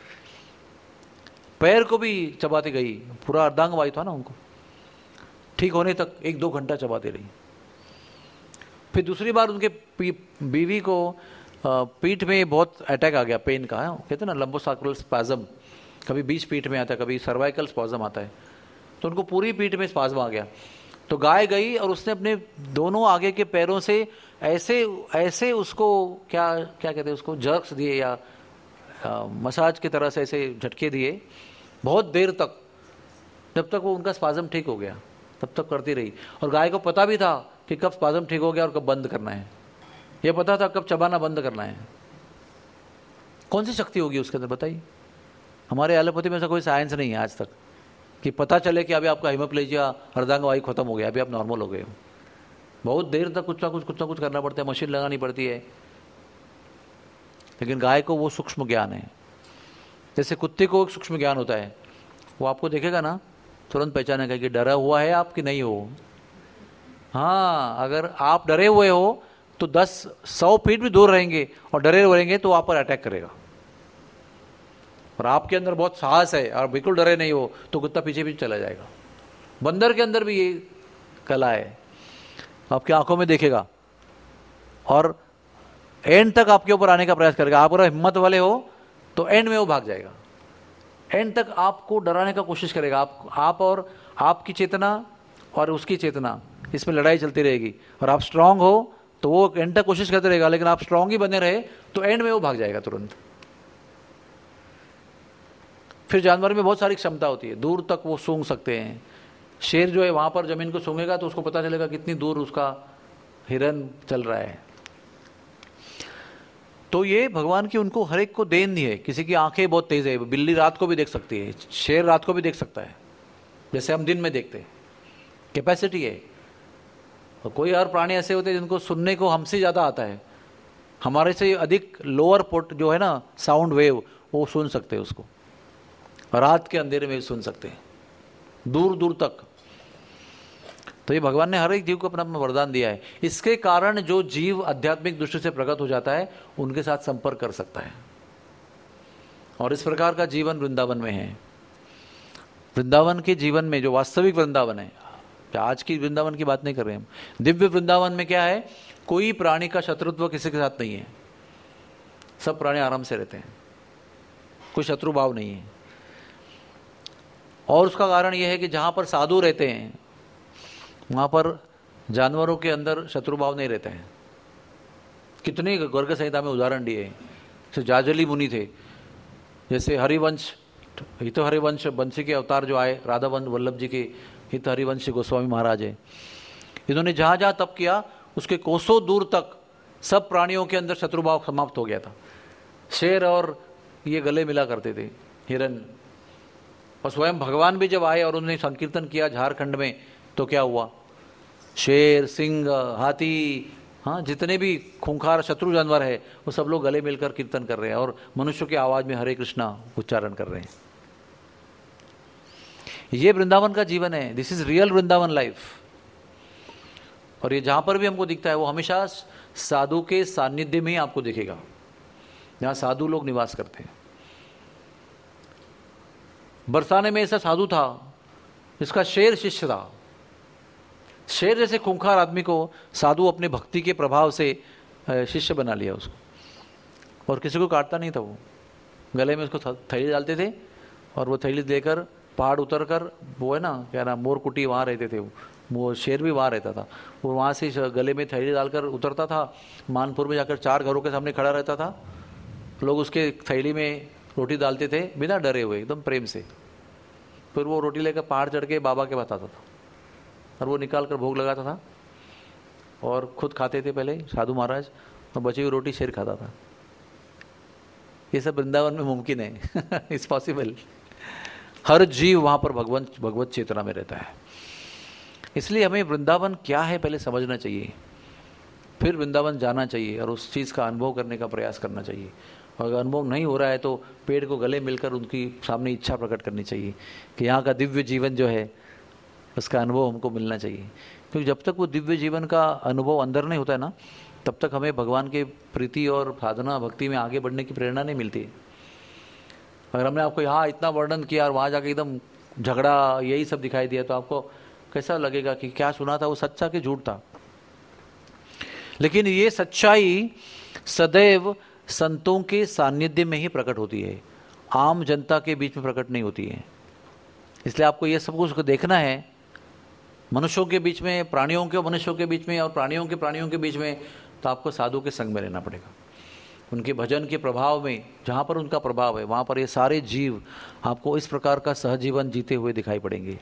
Speaker 1: पैर को भी चबाती गई, पूरा अर्धांगवायु था ना उनको, ठीक होने तक 1-2 घंटा चबाती रही। फिर दूसरी बार उनके बीवी को पीठ में बहुत अटैक आ गया, पेन का, कहते हैं ना लंबोसाक्रल स्पैज्म, कभी बीच पीठ में आता है, कभी सर्वाइकल स्पैज्म आता है, तो उनको पूरी पीठ में स्पैज्म आ गया। तो गाय गई और उसने अपने दोनों आगे के पैरों से ऐसे उसको क्या कहते हैं उसको, जर्क्स दिए या मसाज की तरह से ऐसे झटके दिए बहुत देर तक, जब तक वो उनका स्पैज्म ठीक हो गया तब तक करती रही। और गाय को पता भी था कि कब स्पैज्म ठीक हो गया और कब बंद करना है, ये पता था कब चबाना बंद करना है। कौन सी शक्ति होगी उसके अंदर बताइए। हमारे एलोपैथी में ऐसा कोई साइंस नहीं है आज तक कि पता चले कि अभी आपका हेमोप्लेजिया अर्धांगवायु खत्म हो गया, अभी आप नॉर्मल हो गए हो। बहुत देर तक कुछ ना कुछ करना पड़ता है, मशीन लगानी पड़ती है। लेकिन गाय को वो सूक्ष्म ज्ञान है। जैसे कुत्ते को एक सूक्ष्म ज्ञान होता है, वो आपको देखेगा ना तुरंत पहचानेगा कि डरा हुआ है आप कि नहीं हो। हाँ, अगर आप डरे हुए हो तो 10-100 फीट भी दूर रहेंगे और डरे हुए रहेंगे तो आप पर अटैक करेगा। और आपके अंदर बहुत साहस है और बिल्कुल डरे नहीं हो तो कुत्ता पीछे पीछे चला जाएगा। बंदर के अंदर भी ये कला है, आपकी आंखों में देखेगा और एंड तक आपके ऊपर आने का प्रयास करेगा। आप अगर हिम्मत वाले हो तो एंड में वो भाग जाएगा, एंड तक आपको डराने का कोशिश करेगा। आप और आपकी चेतना और उसकी चेतना, इसमें लड़ाई चलती रहेगी। और आप स्ट्रांग हो तो वो एंड तक कोशिश करते रहेगा, लेकिन आप स्ट्रांग ही बने रहे तो एंड में वो भाग जाएगा तुरंत। फिर जानवर में बहुत सारी क्षमता होती है, दूर तक वो सूंघ सकते हैं। शेर जो है वहां पर जमीन को सूंघेगा तो उसको पता चलेगा कितनी दूर उसका हिरन चल रहा है। तो ये भगवान की उनको हर एक को देन दी है। किसी की आंखें बहुत तेज है, बिल्ली रात को भी देख सकती है, शेर रात को भी देख सकता है, जैसे हम दिन में देखते हैं, कैपेसिटी है। और कोई और प्राणी ऐसे होते हैं जिनको सुनने को हमसे ज़्यादा आता है, हमारे से अधिक लोअर पोर्ट जो है ना साउंड वेव, वो सुन सकते हैं उसको, रात के अंधेरे में भी सुन सकते हैं दूर दूर तक। तो ये भगवान ने हर एक जीव को अपना अपना वरदान दिया है। इसके कारण जो जीव आध्यात्मिक दृष्टि से प्रगत हो जाता है उनके साथ संपर्क कर सकता है। और इस प्रकार का जीवन वृंदावन में है। वृंदावन के जीवन में जो वास्तविक वृंदावन है, आज की वृंदावन की बात नहीं कर रहे हम, दिव्य वृंदावन में क्या है, कोई प्राणी का शत्रुत्व किसी के साथ नहीं है, सब प्राणी आराम से रहते हैं, कोई शत्रु भाव नहीं है। और उसका कारण यह है कि जहां पर साधु रहते हैं वहां पर जानवरों के अंदर शत्रुभाव नहीं रहता है। कितने गर्ग संहिता में उदाहरण दिए, जैसे जाजली मुनि थे, जैसे हरिवंश, हित हरिवंश बंशी के अवतार जो आए, राधा वल्लभ जी के हित हरिवंश गोस्वामी महाराज है। इन्होंने जहां जहां तप किया उसके कोसों दूर तक सब प्राणियों के अंदर शत्रुभाव समाप्त हो गया था। शेर और ये गले मिला करते थे, हिरन। और स्वयं भगवान भी जब आए और उन्होंने संकीर्तन किया झारखंड में, तो क्या हुआ, शेर, सिंह, हाथी, हाँ, जितने भी खूंखार शत्रु जानवर है वो सब लोग गले मिलकर कीर्तन कर रहे हैं और मनुष्य की आवाज में हरे कृष्णा उच्चारण कर रहे हैं। ये वृंदावन का जीवन है, this is real Vrindavan life. और ये जहां पर भी हमको दिखता है वो हमेशा साधु के सानिध्य में ही आपको दिखेगा, जहां साधु लोग निवास करते हैं। बरसाने में ऐसा साधु था, इसका शेर शिष्य था। शेर जैसे खूंखार आदमी को साधु अपने भक्ति के प्रभाव से शिष्य बना लिया उसको, और किसी को काटता नहीं था। वो गले में उसको थैली डालते थे और वो थैली देकर पहाड़ उतर कर, वो है ना क्या नाम, मोरकुटी, वहाँ रहते थे वो शेर भी वहाँ रहता था। वो वहाँ से गले में थैली डालकर उतरता था, मानपुर में जाकर 4 घरों के सामने खड़ा रहता था। लोग उसके थैली में रोटी डालते थे बिना डरे हुए, एकदम प्रेम से। फिर वो रोटी लेकर पहाड़ चढ़ के बाबा के बताता था और वो निकाल कर भोग लगाता था और खुद खाते थे पहले साधु महाराज, और बची हुई रोटी शेर खाता था। ये सब वृंदावन में मुमकिन है, इट्स पॉसिबल। हर जीव वहां पर भगवत चेतना में रहता है। इसलिए हमें वृंदावन क्या है पहले समझना चाहिए, फिर वृंदावन जाना चाहिए और उस चीज़ का अनुभव करने का प्रयास करना चाहिए। और अगर अनुभव नहीं हो रहा है तो पेड़ को गले मिलकर उनकी सामने इच्छा प्रकट करनी चाहिए कि यहाँ का दिव्य जीवन जो है उसका अनुभव हमको मिलना चाहिए। क्योंकि जब तक वो दिव्य जीवन का अनुभव अंदर नहीं होता है ना, तब तक हमें भगवान के प्रीति और साधना भक्ति में आगे बढ़ने की प्रेरणा नहीं मिलती। अगर हमने आपको यहाँ इतना वर्णन किया और वहाँ जाके एकदम झगड़ा यही सब दिखाई दिया तो आपको कैसा लगेगा कि क्या सुना था वो सच्चा कि झूठ था। लेकिन ये सच्चाई सदैव संतों के सानिध्य में ही प्रकट होती है, आम जनता के बीच में प्रकट नहीं होती है। इसलिए आपको ये सब कुछ देखना है, मनुष्यों के बीच में, प्राणियों के मनुष्यों के बीच में और प्राणियों के प्राणियों के बीच में, तो आपको साधु के संग में रहना पड़ेगा। उनके भजन के प्रभाव में, जहाँ पर उनका प्रभाव है वहाँ पर ये सारे जीव आपको इस प्रकार का सहजीवन जीते हुए दिखाई पड़ेंगे।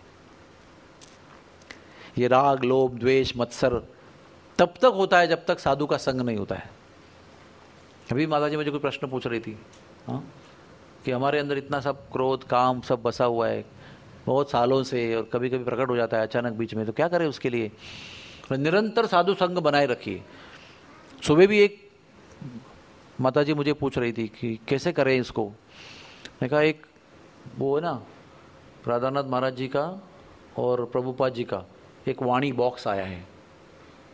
Speaker 1: ये राग, लोभ, द्वेष, मत्सर तब तक होता है जब तक साधु का संग नहीं होता है। अभी माता जी मुझे कोई प्रश्न पूछ रही थी, हाँ, कि हमारे अंदर इतना सब क्रोध, काम सब बसा हुआ है बहुत सालों से, और कभी कभी प्रकट हो जाता है अचानक बीच में, तो क्या करें उसके लिए? निरंतर साधु संग बनाए रखिए। सुबह भी एक माता जी मुझे पूछ रही थी कि कैसे करें इसको। मैंने कहा एक वो है ना राधानाथ महाराज जी का और प्रभुपाद जी का एक वाणी बॉक्स आया है,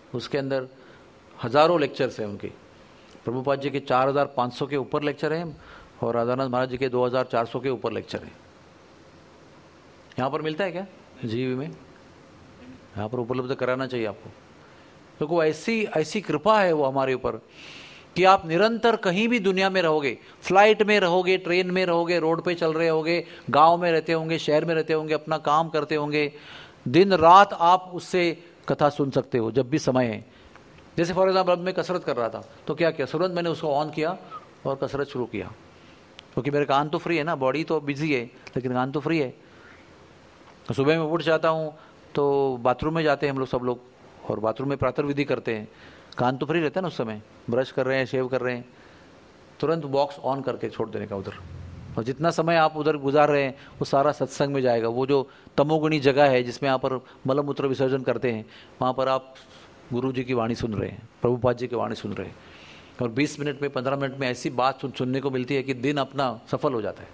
Speaker 1: उसके अंदर हजारों लेक्चर्स हैं उनके। प्रभुपाद जी के 4500 के ऊपर लेक्चर हैं और राधानाथ महाराज जी के 2400 के ऊपर लेक्चर हैं। यहाँ पर मिलता है क्या जीवी में? यहाँ पर उपलब्ध कराना चाहिए आपको, क्योंकि वो ऐसी कृपा है वो हमारे ऊपर कि आप निरंतर कहीं भी दुनिया में रहोगे, फ्लाइट में रहोगे, ट्रेन में रहोगे, रोड पे चल रहे होगे, गांव में रहते होंगे, शहर में रहते होंगे, अपना काम करते होंगे, दिन रात आप उससे कथा सुन सकते हो जब भी समय है। जैसे फॉर एग्जाम्पल अब मैं कसरत कर रहा था तो क्या किया, तुरंत मैंने उसको ऑन किया और कसरत शुरू किया, क्योंकि मेरे कान तो फ्री है ना, बॉडी तो बिजी है लेकिन कान तो फ्री है। सुबह में उठ जाता हूँ तो बाथरूम में जाते हैं हम लोग सब लोग, और बाथरूम में प्रातः विधि करते हैं, कान तो फ्री रहता है ना उस समय, ब्रश कर रहे हैं, शेव कर रहे हैं, तुरंत बॉक्स ऑन करके छोड़ देने का उधर, और जितना समय आप उधर गुजार रहे हैं वो सारा सत्संग में जाएगा। वो जो तमोगुणी जगह है जिसमें यहाँ पर मलमूत्र विसर्जन करते हैं, वहाँ पर आप गुरु जी की वाणी सुन रहे हैं, प्रभुपाद जी की वाणी सुन रहे हैं, और 20 मिनट में 15 मिनट में ऐसी बात सुनने को मिलती है कि दिन अपना सफल हो जाता है।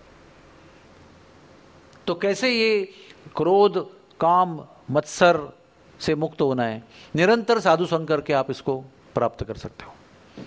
Speaker 1: तो कैसे ये क्रोध, काम, मत्सर से मुक्त होना है? निरंतर साधु संग करके आप इसको प्राप्त कर सकते हो।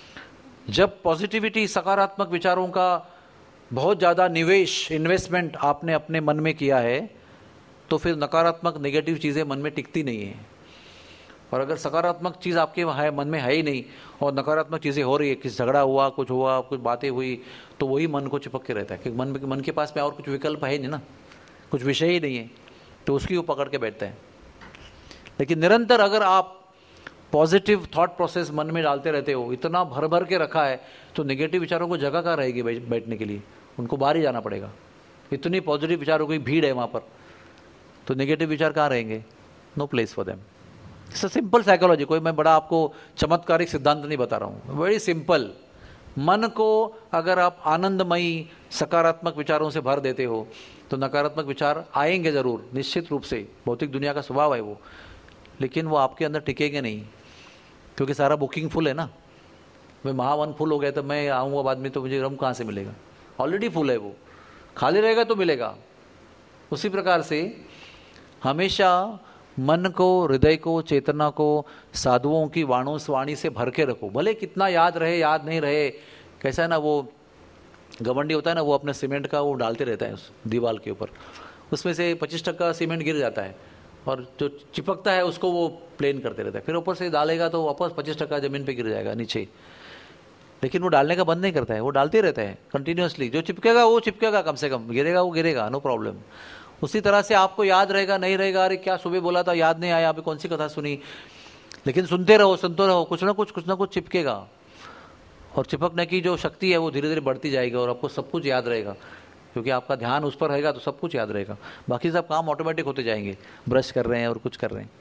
Speaker 1: जब पॉजिटिविटी, सकारात्मक विचारों का बहुत ज़्यादा निवेश, इन्वेस्टमेंट आपने अपने मन में किया है तो फिर नकारात्मक, नेगेटिव चीज़ें मन में टिकती नहीं है। और अगर सकारात्मक चीज़ आपके है मन में है ही नहीं और नकारात्मक चीज़ें हो रही है, किसी झगड़ा हुआ, कुछ हुआ, कुछ बातें हुई, तो वही मन को चिपक के रहता है कि मन के पास में और कुछ विकल्प है नहीं ना, कुछ विषय ही नहीं है, तो उसकी वो पकड़ के बैठता है। लेकिन निरंतर अगर आप पॉजिटिव थॉट प्रोसेस मन में डालते रहते हो, इतना भर भर के रखा है, तो नेगेटिव विचारों को जगह कहाँ रहेगी बैठने के लिए? उनको बाहर ही जाना पड़ेगा। इतनी पॉजिटिव विचारों की भीड़ है वहाँ पर, तो नेगेटिव विचार कहाँ रहेंगे? No place for them. It's a simple psychology, कोई मैं बड़ा आपको चमत्कारिक सिद्धांत नहीं बता रहा हूँ, वेरी सिंपल। मन को अगर आप आनंदमयी सकारात्मक विचारों से भर देते हो तो नकारात्मक विचार आएंगे जरूर, निश्चित रूप से, भौतिक दुनिया का स्वभाव है वो, लेकिन वो आपके अंदर टिकेंगे नहीं, क्योंकि सारा बुकिंग फुल है ना। मैं महावन फुल हो गया तो मैं आऊँगा बाद में तो मुझे रम कहाँ से मिलेगा? ऑलरेडी फुल है वो, खाली रहेगा तो मिलेगा। उसी प्रकार से हमेशा मन को, हृदय को, चेतना को साधुओं की वाणी से भर के रखो, भले कितना याद रहे याद नहीं रहे। कैसा है ना, वो गवंडी होता है ना, वो अपने सीमेंट का वो डालते रहता है उस दीवार के ऊपर, उसमें से 25% सीमेंट गिर जाता है और जो चिपकता है उसको वो प्लेन करते रहता है, फिर ऊपर से डालेगा तो वापस 25% जमीन पे गिर जाएगा नीचे, लेकिन वो डालने का बंद नहीं करता है, वो डालते रहता है कंटिन्यूसली। जो चिपकेगा वो चिपकेगा, कम से कम गिरेगा वो गिरेगा, नो प्रॉब्लम। उसी तरह से आपको याद रहेगा नहीं रहेगा, अरे क्या सुबह बोला था याद नहीं आया, अभी कौन सी कथा सुनी, लेकिन सुनते रहो, सुनते रहो, कुछ ना कुछ चिपकेगा, और चिपकने की जो शक्ति है वो धीरे धीरे बढ़ती जाएगी और आपको सब कुछ याद रहेगा, क्योंकि आपका ध्यान उस पर रहेगा तो सब कुछ याद रहेगा, बाकी सब काम ऑटोमेटिक होते जाएंगे, ब्रश कर रहे हैं और कुछ कर रहे हैं।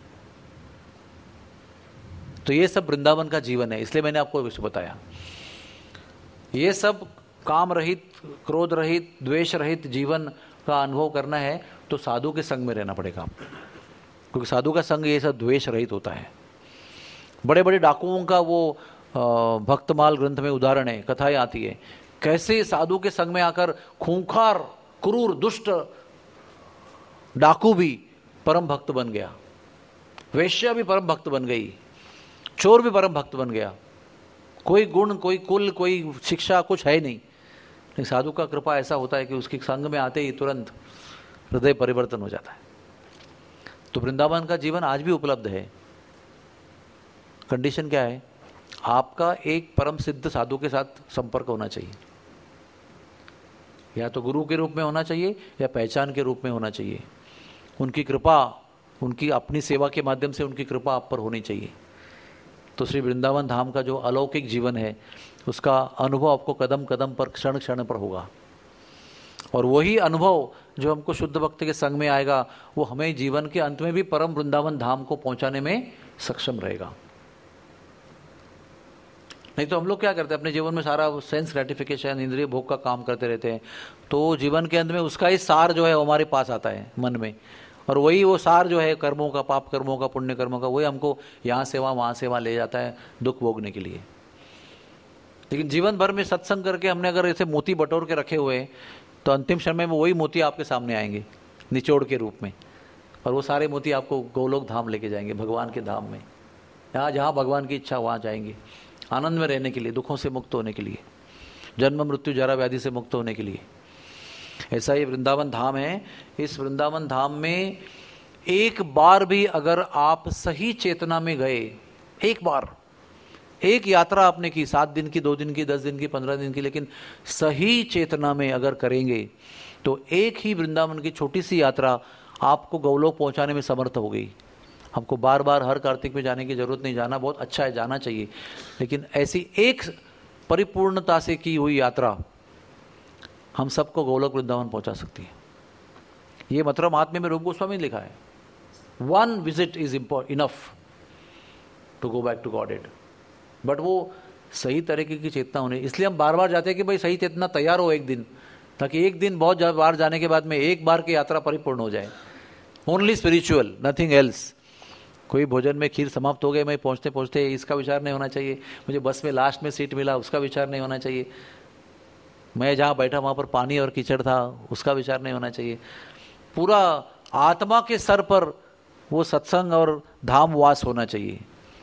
Speaker 1: तो ये सब वृंदावन का जीवन है, इसलिए मैंने आपको विषय बताया। ये सब काम रहित, क्रोध रहित, द्वेष रहित जीवन का अनुभव करना है तो साधु के संग में रहना पड़ेगा, क्योंकि साधु का संग ये सब द्वेष रहित होता है। बड़े बड़े डाकुओं का वो भक्तमाल ग्रंथ में उदाहरण है, कथाएं आती है, कैसे साधु के संग में आकर खूंखार, क्रूर, दुष्ट डाकू भी परम भक्त बन गया, वेश्या भी परम भक्त बन गई, चोर भी परम भक्त बन गया। कोई गुण, कोई कुल, कोई शिक्षा कुछ है नहीं, लेकिन साधु का कृपा ऐसा होता है कि उसके संग में आते ही तुरंत हृदय परिवर्तन हो जाता है। तो वृंदावन का जीवन आज भी उपलब्ध है। कंडीशन क्या है? आपका एक परम सिद्ध साधु के साथ संपर्क होना चाहिए, या तो गुरु के रूप में होना चाहिए या पहचान के रूप में होना चाहिए। उनकी कृपा, उनकी अपनी सेवा के माध्यम से उनकी कृपा आप पर होनी चाहिए। तो श्री वृंदावन धाम का जो अलौकिक जीवन है उसका अनुभव आपको कदम कदम पर, क्षण क्षण पर होगा, और वही अनुभव जो हमको शुद्ध भक्त के संग में आएगा वो हमें जीवन के अंत में भी परम वृंदावन धाम को पहुंचाने में सक्षम रहेगा। नहीं तो हम लोग क्या करते हैं अपने जीवन में, सारा सेंस ग्रेटिफिकेशन, इंद्रिय भोग का काम करते रहते हैं, तो जीवन के अंत में उसका ही सार जो है हमारे पास आता है मन में, और वही वो सार जो है कर्मों का, पाप कर्मों का, पुण्य कर्मों का, वही हमको यहाँ से वहाँ ले जाता है दुख भोगने के लिए। लेकिन जीवन भर में सत्संग करके हमने अगर ऐसे मोती बटोर के रखे हुए हैं तो अंतिम समय में वही मोती आपके सामने आएंगे निचोड़ के रूप में, और वो सारे मोती आपको गोलोक धाम लेके जाएंगे, भगवान के धाम में। यहाँ जहाँ भगवान की इच्छा वहाँ जाएंगे, आनंद में रहने के लिए, दुखों से मुक्त होने के लिए, जन्म मृत्यु जरा व्याधि से मुक्त होने के लिए। ऐसा ये वृंदावन धाम है। इस वृंदावन धाम में एक बार भी अगर आप सही चेतना में गए, एक बार, एक यात्रा आपने की, 7 दिन की, 2 दिन की, 10 दिन की, 15 दिन की, लेकिन सही चेतना में अगर करेंगे तो एक ही वृंदावन की छोटी सी यात्रा आपको गौलोक पहुंचाने में समर्थ हो गई। हमको बार बार हर कार्तिक में जाने की जरूरत नहीं, जाना बहुत अच्छा है, जाना चाहिए, लेकिन ऐसी एक परिपूर्णता से की हुई यात्रा हम सबको गोलोक वृंदावन पहुंचा सकती है। ये मथुरा महात्म्य में रूप गोस्वामी ने लिखा है, 1 visit is enough to go back to godhead. But वो सही तरीके की चेतना होने, इसलिए हम बार बार जाते हैं कि भाई सही चेतना तैयार हो एक दिन, ताकि एक दिन बहुत बार जाने के बाद में एक बार की यात्रा परिपूर्ण हो जाए। Only spiritual, nothing else. कोई भोजन में खीर समाप्त हो गए, मैं पहुंचते पहुंचते इसका विचार नहीं होना चाहिए, मुझे बस में लास्ट में सीट मिला उसका विचार नहीं होना चाहिए, मैं जहाँ बैठा वहाँ पर पानी और कीचड़ था उसका विचार नहीं होना चाहिए। पूरा आत्मा के स्तर पर वो सत्संग और धाम वास होना चाहिए,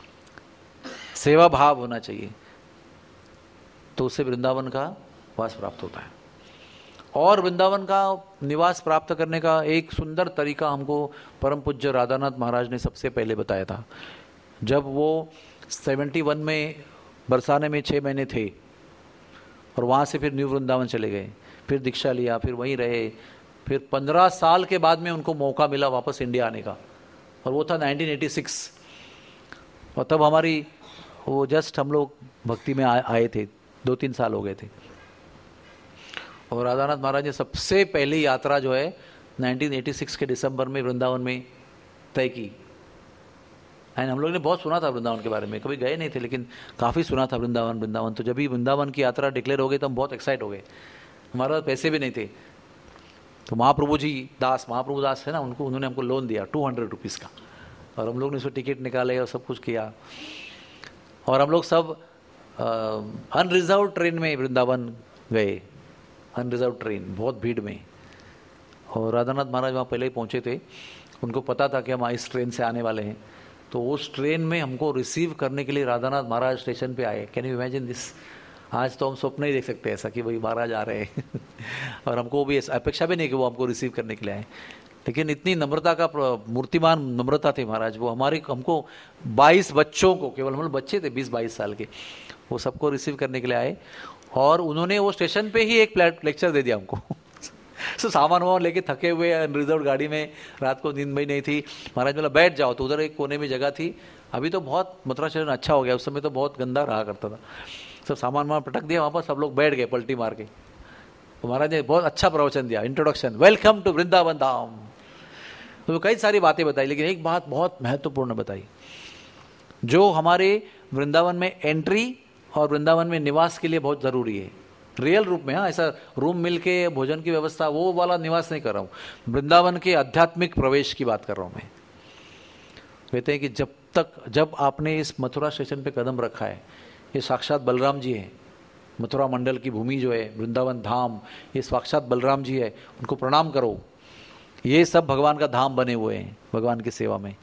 Speaker 1: सेवा भाव होना चाहिए, तो उससे वृंदावन का वास प्राप्त होता है। और वृंदावन का निवास प्राप्त करने का एक सुंदर तरीका हमको परम पूज्य राधानाथ महाराज ने सबसे पहले बताया था। जब वो 71 में बरसाने में 6 महीने थे और वहाँ से फिर न्यू वृंदावन चले गए, फिर दीक्षा लिया, फिर वहीं रहे, फिर 15 साल के बाद में उनको मौका मिला वापस इंडिया आने का, और वो था 1986। और तब हमारी वो जस्ट हम लोग भक्ति में आए थे, 2-3 साल हो गए थे। और राधानाथ महाराज ने सबसे पहली यात्रा जो है 1986 के दिसंबर में वृंदावन में तय की। एंड हम लोग ने बहुत सुना था वृंदावन के बारे में, कभी गए नहीं थे लेकिन काफ़ी सुना था वृंदावन। तो जब ही वृंदावन की यात्रा डिक्लेयर हो गई तो हम बहुत एक्साइट हो गए। हमारे पास पैसे भी नहीं थे, तो महाप्रभु दास है ना, उन्होंने हमको लोन दिया 200 रुपीज़ का, और हम लोग ने उसको टिकट निकाले और सब कुछ किया। और हम लोग सब अनरिजर्व ट्रेन में वृंदावन गए, अनरिजर्व ट्रेन, बहुत भीड़ में। और राधानाथ महाराज वहाँ पहले ही पहुँचे थे, उनको पता था कि हम इस ट्रेन से आने वाले हैं, तो उस ट्रेन में हमको रिसीव करने के लिए राधानाथ महाराज स्टेशन पे आए। Can you imagine this? आज तो हम स्वप्न ही देख सकते हैं ऐसा कि भाई महाराज आ रहे हैं और हमको भी अपेक्षा भी नहीं कि वो हमको रिसीव करने के लिए आए, लेकिन इतनी नम्रता का, मूर्तिमान नम्रता थे महाराज। वो हमको 22 बच्चों को, केवल हम लोग बच्चे थे 20-22 साल के, वो सबको रिसीव करने के लिए आए। और उन्होंने वो स्टेशन पे ही एक लेक्चर दे दिया हमको तो सामान वामान लेके थके हुए रिजर्व गाड़ी में, रात को नींद भी नहीं थी। महाराज बोला बैठ जाओ, तो उधर एक कोने में जगह थी। अभी तो बहुत मथुरा शहर अच्छा हो गया, उस समय तो बहुत गंदा रहा करता था। सब सामान वामान पटक दिया वहाँ पर, सब लोग बैठ गए पलटी मार के। तो महाराज ने बहुत अच्छा प्रवचन दिया, introduction, welcome to Vrindavan Dham. तो कई सारी बातें बताई, लेकिन एक बात बहुत महत्वपूर्ण बताई, जो हमारे वृंदावन में एंट्री और वृंदावन में निवास के लिए बहुत ज़रूरी है। रियल रूप में, हाँ, ऐसा रूम मिल के भोजन की व्यवस्था वो वाला निवास नहीं कर रहा हूँ, वृंदावन के आध्यात्मिक प्रवेश की बात कर रहा हूँ मैं। कहते हैं कि जब आपने इस मथुरा स्टेशन पे कदम रखा है, ये साक्षात बलराम जी हैं, मथुरा मंडल की भूमि जो है वृंदावन धाम, ये साक्षात बलराम जी है, उनको प्रणाम करो। ये सब भगवान का धाम बने हुए हैं भगवान की सेवा में,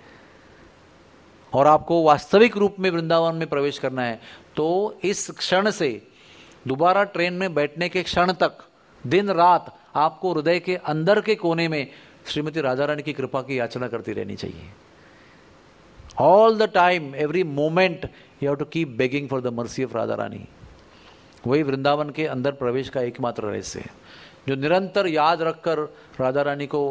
Speaker 1: और आपको वास्तविक रूप में वृंदावन में प्रवेश करना है, तो इस क्षण से दोबारा ट्रेन में बैठने के क्षण तक दिन रात आपको हृदय के अंदर के कोने में श्रीमती राधा रानी की कृपा की याचना करती रहनी चाहिए। All the time, every moment you have to keep begging for the mercy of Radha Rani. वही वृंदावन के अंदर प्रवेश का एकमात्र रहस्य है। जो निरंतर याद रखकर राधा रानी को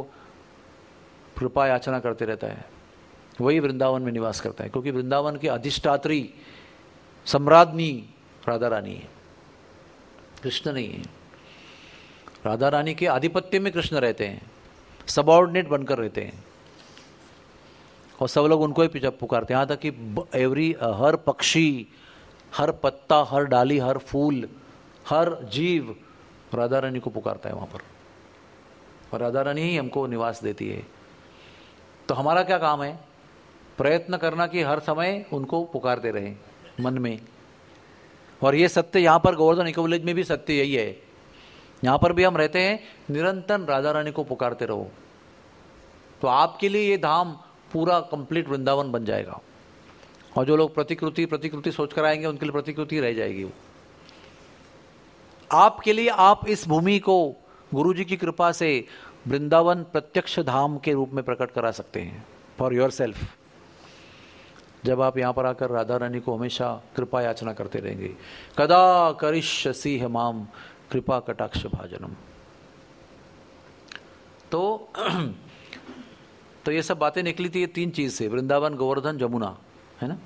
Speaker 1: कृपा याचना करते रहता है, वही वृंदावन में निवास करता है, क्योंकि वृंदावन की अधिष्ठात्री सम्राज्ञी राधा रानी है, कृष्ण नहीं है। राधा रानी के आधिपत्य में कृष्ण रहते हैं, सबऑर्डिनेट बनकर रहते हैं, और सब लोग उनको ही पीछे पुकारते हैं। यहाँ तक कि हर पक्षी, हर पत्ता, हर डाली, हर फूल, हर जीव राधा रानी को पुकारता है वहाँ पर, और राधा रानी ही हमको निवास देती है। तो हमारा क्या काम है? प्रयत्न करना कि हर समय उनको पुकारते रहें मन में। और ये सत्य यहाँ पर गोवर्धन इको विलेज में भी सत्य यही है। यहाँ पर भी हम रहते हैं, निरंतर राधा रानी को पुकारते रहो, तो आपके लिए ये धाम पूरा कंप्लीट वृंदावन बन जाएगा। और जो लोग प्रतिकृति प्रतिकृति सोच कर आएंगे उनके लिए प्रतिकृति रह जाएगी। वो आपके लिए आप इस भूमि को गुरु जी की कृपा से वृंदावन प्रत्यक्ष धाम के रूप में प्रकट करा सकते हैं फॉर योर सेल्फ। जब आप यहां पर आकर राधा रानी को हमेशा कृपा याचना करते रहेंगे, कदा करिष्यसि माम कृपा कटाक्ष भाजनम। तो ये सब बातें निकली थी ये 3 चीज से, वृंदावन, गोवर्धन, जमुना, है ना।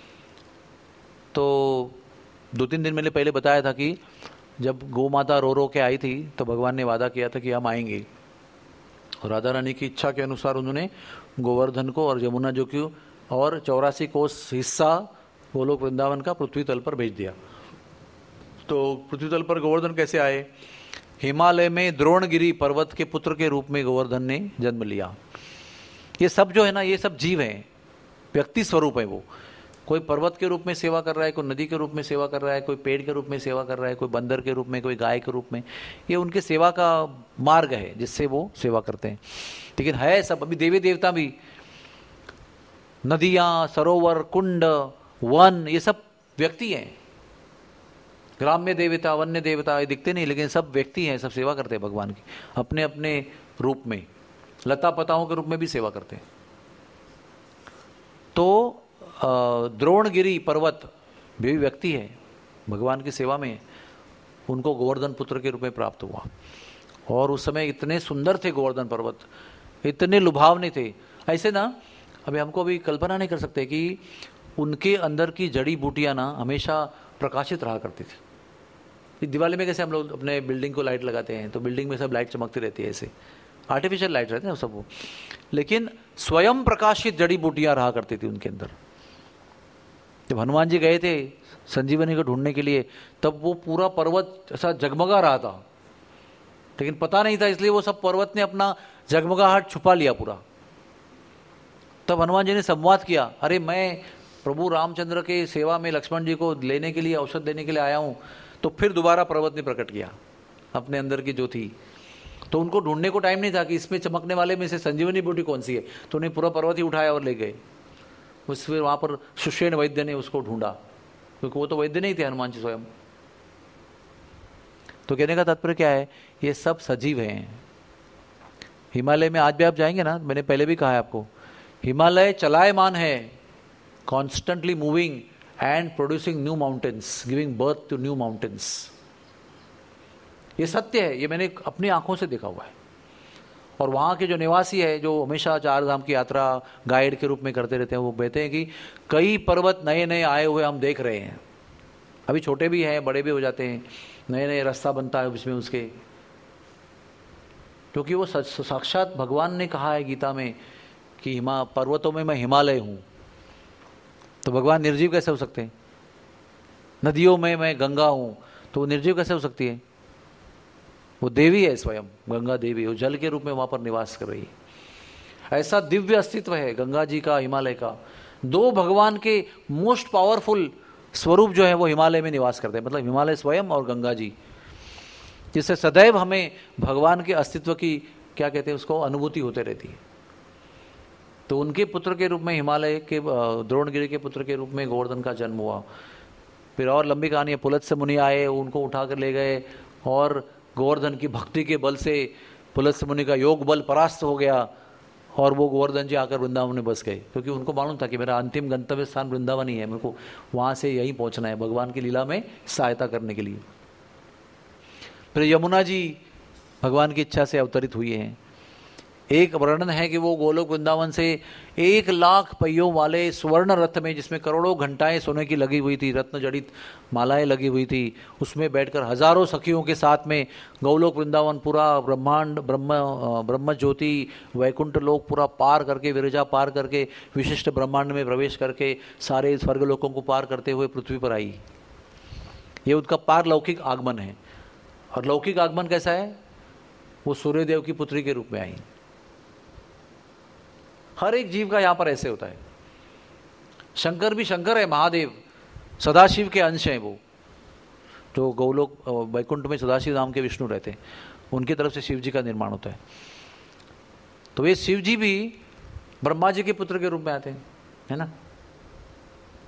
Speaker 1: तो 2-3 दिन मैंने पहले बताया था कि जब गौ माता रो रो के आई थी तो भगवान ने वादा किया था कि हम आएंगे, और राधा रानी की इच्छा के अनुसार उन्होंने गोवर्धन को और जमुना जो कि और 84 कोस हिस्सा वो लोग वृंदावन का पृथ्वी तल पर भेज दिया। तो पृथ्वी तल पर गोवर्धन कैसे आए? हिमालय में द्रोणगिरी पर्वत के पुत्र के रूप में गोवर्धन ने जन्म लिया। ये सब जो है ना, ये सब जीव हैं, व्यक्ति स्वरूप है। वो कोई पर्वत के रूप में सेवा कर रहा है, कोई नदी के रूप में सेवा कर रहा है, कोई पेड़ के रूप में सेवा कर रहा है, कोई बंदर के रूप में, कोई गाय के रूप में। ये उनके सेवा का मार्ग है जिससे वो सेवा करते हैं। लेकिन है सब, अभी देवी देवता भी, नदियां, सरोवर, कुंड, वन, ये सब व्यक्ति हैं। ग्राम्य देवता, वन्य देवता ये दिखते नहीं, लेकिन सब व्यक्ति हैं, सब सेवा करते हैं भगवान की अपने अपने रूप में। लता पताओं के रूप में भी सेवा करते हैं। तो द्रोणगिरी पर्वत भी व्यक्ति है, भगवान की सेवा में, उनको गोवर्धन पुत्र के रूप में प्राप्त हुआ। और उस समय इतने सुंदर थे गोवर्धन पर्वत, इतने लुभावने थे, ऐसे ना अभी हमको भी कल्पना नहीं कर सकते कि उनके अंदर की जड़ी बूटियां ना हमेशा प्रकाशित रहा करती थी। दिवाली में कैसे हम लोग अपने बिल्डिंग को लाइट लगाते हैं तो बिल्डिंग में सब लाइट चमकती रहती है, ऐसे आर्टिफिशियल लाइट रहते हैं सब वो, लेकिन स्वयं प्रकाशित जड़ी बूटियां रहा करती थी उनके अंदर। जब हनुमान जी गए थे संजीवनी को ढूंढने के लिए, तब वो पूरा पर्वत ऐसा जगमगा रहा था, लेकिन पता नहीं था, इसलिए वो सब पर्वत ने अपना जगमगाहट छुपा लिया पूरा। तब हनुमान जी ने संवाद किया, अरे मैं प्रभु रामचंद्र के सेवा में लक्ष्मण जी को लेने के लिए, औषध देने के लिए आया हूं। तो फिर दोबारा पर्वत ने प्रकट किया अपने अंदर की जो थी। तो उनको ढूंढने को टाइम नहीं था कि इसमें चमकने वाले में से संजीवनी बूटी कौन सी है, तो उन्हें पूरा पर्वत ही उठाया और ले गए। उस फिर वहां पर सुषेण वैद्य ने उसको ढूंढा, क्योंकि वो तो वैद्य नहीं थे हनुमान जी स्वयं। तो कहने का तात्पर्य क्या है, ये सब सजीव हैं। हिमालय में आज भी आप जाएंगे ना, मैंने पहले भी कहा है आपको, हिमालय चलायमान है, constantly moving and producing new mountains, giving birth to new mountains. ये सत्य है, ये मैंने अपनी आंखों से देखा हुआ है। और वहाँ के जो निवासी है, जो हमेशा 4 धाम की यात्रा गाइड के रूप में करते रहते हैं, वो कहते हैं कि कई पर्वत नए नए आए हुए हम देख रहे हैं। अभी छोटे भी हैं, बड़े भी हो जाते हैं, नए नए रास्ता बनता है उसमें उसके, क्योंकि वो साक्षात भगवान ने कहा है गीता में कि पर्वतों में मैं हिमालय हूं। तो भगवान निर्जीव कैसे हो सकते हैं? नदियों में मैं गंगा हूं, तो वो निर्जीव कैसे हो सकती है? वो देवी है स्वयं, गंगा देवी, वो जल के रूप में वहां पर निवास कर रही है। ऐसा दिव्य अस्तित्व है गंगा जी का, हिमालय का। 2 भगवान के मोस्ट पावरफुल स्वरूप जो है वो हिमालय में निवास करते हैं, मतलब हिमालय स्वयं और गंगा जी, जिससे सदैव हमें भगवान के अस्तित्व की, क्या कहते हैं उसको, अनुभूति होते रहती है। तो उनके पुत्र के रूप में, हिमालय के द्रोणगिरी के पुत्र के रूप में गोवर्धन का जन्म हुआ। फिर और लंबी कहानी है, पुलत्स्य मुनि आए, उनको उठा कर ले गए, और गोवर्धन की भक्ति के बल से पुलत्स्य मुनि का योग बल परास्त हो गया, और वो गोवर्धन जी आकर वृंदावन में बस गए, क्योंकि उनको मालूम था कि मेरा अंतिम गंतव्य स्थान वृंदावन ही है, मेरे को वहां से यहीं पहुंचना है भगवान की लीला में सहायता करने के लिए। फिर यमुना जी भगवान की इच्छा से अवतरित हुई हैं। एक वर्णन है कि वो गोलोक वृंदावन से 1 लाख पहियों वाले स्वर्ण रथ में, जिसमें करोड़ों घंटाएं सोने की लगी हुई थी, रत्न जड़ित मालाएं लगी हुई थी, उसमें बैठकर हजारों सखियों के साथ में गोलोक वृंदावन पूरा ब्रह्मांड, ब्रह्म ज्योति, वैकुंठ लोक पूरा पार करके, विरजा पार करके, विशिष्ट ब्रह्मांड में प्रवेश करके, सारे स्वर्गलोकों को पार करते हुए पृथ्वी पर आई। ये उसका पारलौकिक आगमन है। और लौकिक आगमन कैसा है? वो सूर्यदेव की पुत्री के रूप में आई। हर एक जीव का यहां पर ऐसे होता है। शंकर भी शंकर है, महादेव सदाशिव के अंश हैं। वो जो गोलोक वैकुंठ में सदाशिव नाम के विष्णु रहते हैं, उनकी तरफ से शिव जी का निर्माण होता है। तो ये शिव जी भी ब्रह्मा जी के पुत्र के रूप में आते हैं, है ना।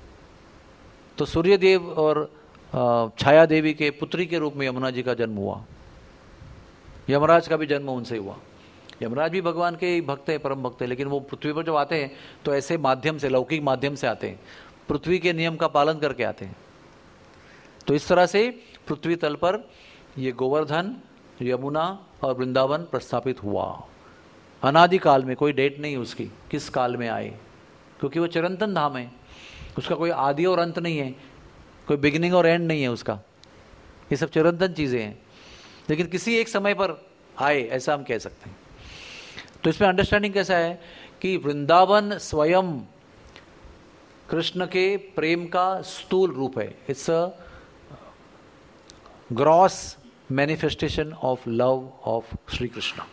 Speaker 1: तो सूर्यदेव और छाया देवी के पुत्री के रूप में यमुना जी का जन्म हुआ। यमराज का भी जन्म उनसे हुआ। यमराज भी भगवान के भक्त हैं, परम भक्त हैं, लेकिन वो पृथ्वी पर जब आते हैं तो ऐसे माध्यम से, लौकिक माध्यम से आते हैं, पृथ्वी के नियम का पालन करके आते हैं। तो इस तरह से पृथ्वी तल पर ये गोवर्धन, यमुना और वृंदावन प्रस्थापित हुआ। अनादिकाल में, कोई डेट नहीं उसकी किस काल में आए, क्योंकि वो चिरंतन धाम है, उसका कोई आदि और अंत नहीं है, कोई बिगिनिंग और एंड नहीं है उसका। ये सब चिरंतन चीजें हैं, लेकिन किसी एक समय पर आए, ऐसा हम कह सकते हैं। तो इसमें अंडरस्टैंडिंग कैसा है कि वृंदावन स्वयं कृष्ण के प्रेम का स्थूल रूप है। It's a gross manifestation of love of Shri Krishna.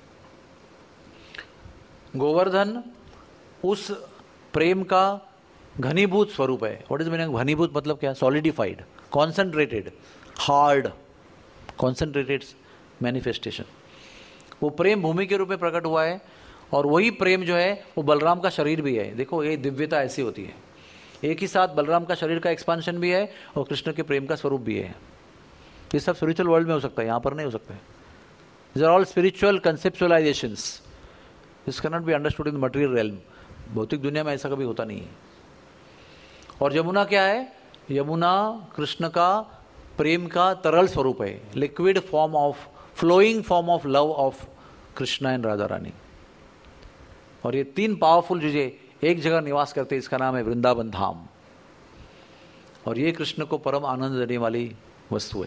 Speaker 1: Govardhan उस प्रेम का घनीभूत स्वरूप है। व्हाट इज मीनिंग घनीभूत? मतलब क्या? Solidified, concentrated, hard, concentrated manifestation. वो प्रेम भूमि के रूप में प्रकट हुआ है, और वही प्रेम जो है वो बलराम का शरीर भी है। देखो ये दिव्यता ऐसी होती है, एक ही साथ बलराम का शरीर का एक्सपांशन भी है और कृष्ण के प्रेम का स्वरूप भी है। ये सब स्पिरिचुअल वर्ल्ड में हो सकता है, यहाँ पर नहीं हो सकता है। These are all spiritual conceptualizations. This cannot be understood in the material realm. भौतिक दुनिया में ऐसा कभी होता नहीं है। और यमुना क्या है? यमुना कृष्ण का प्रेम का तरल स्वरूप है, liquid form of, flowing form of love of Krishna and Radha Rani. और ये तीन पावरफुल चीजें एक जगह निवास करते हैं, इसका नाम है वृंदावन धाम। और ये कृष्ण को परम आनंद देने वाली वस्तु है।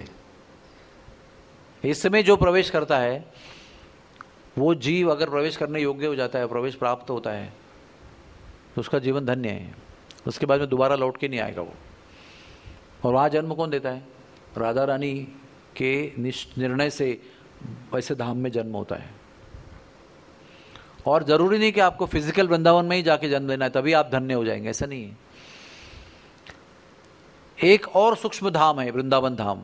Speaker 1: इस समय जो प्रवेश करता है, वो जीव अगर प्रवेश करने योग्य हो जाता है, प्रवेश प्राप्त होता है, तो उसका जीवन धन्य है। उसके बाद में दोबारा लौट के नहीं आएगा वो। और वहाँ जन्म कौन देता है? राधा रानी के निर्णय से वैसे धाम में जन्म होता है। और जरूरी नहीं कि आपको फिजिकल वृंदावन में ही जाके जन्म लेना है तभी आप धन्य हो जाएंगे, ऐसा नहीं है। एक और सूक्ष्म धाम है वृंदावन धाम,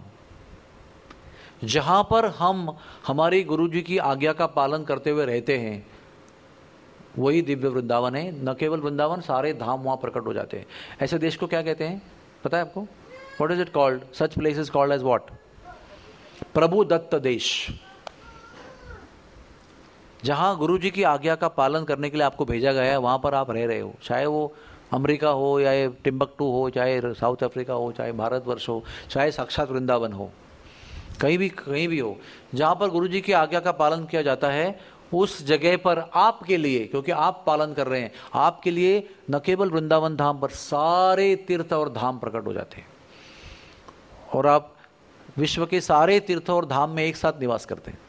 Speaker 1: जहां पर हम हमारे गुरु जी की आज्ञा का पालन करते हुए रहते हैं, वही दिव्य वृंदावन है। न केवल वृंदावन, सारे धाम वहां प्रकट हो जाते हैं। ऐसे देश को क्या कहते हैं पता है आपको? What is it called? Such place is called as what? Prabhu Datta Desh. जहां गुरु जी की आज्ञा का पालन करने के लिए आपको भेजा गया है, वहां पर आप रह रहे हो। चाहे वो अमेरिका हो, या टिम्बकटू हो, चाहे साउथ अफ्रीका हो, चाहे भारतवर्ष हो, चाहे साक्षात वृंदावन हो, कहीं भी हो, जहां पर गुरु जी की आज्ञा का पालन किया जाता है, उस जगह पर आपके लिए, क्योंकि आप पालन कर रहे हैं, आपके लिए न केवल वृंदावन धाम पर सारे तीर्थ और धाम प्रकट हो जाते हैं। और आप विश्व के सारे तीर्थ और धाम में एक साथ निवास करते हैं।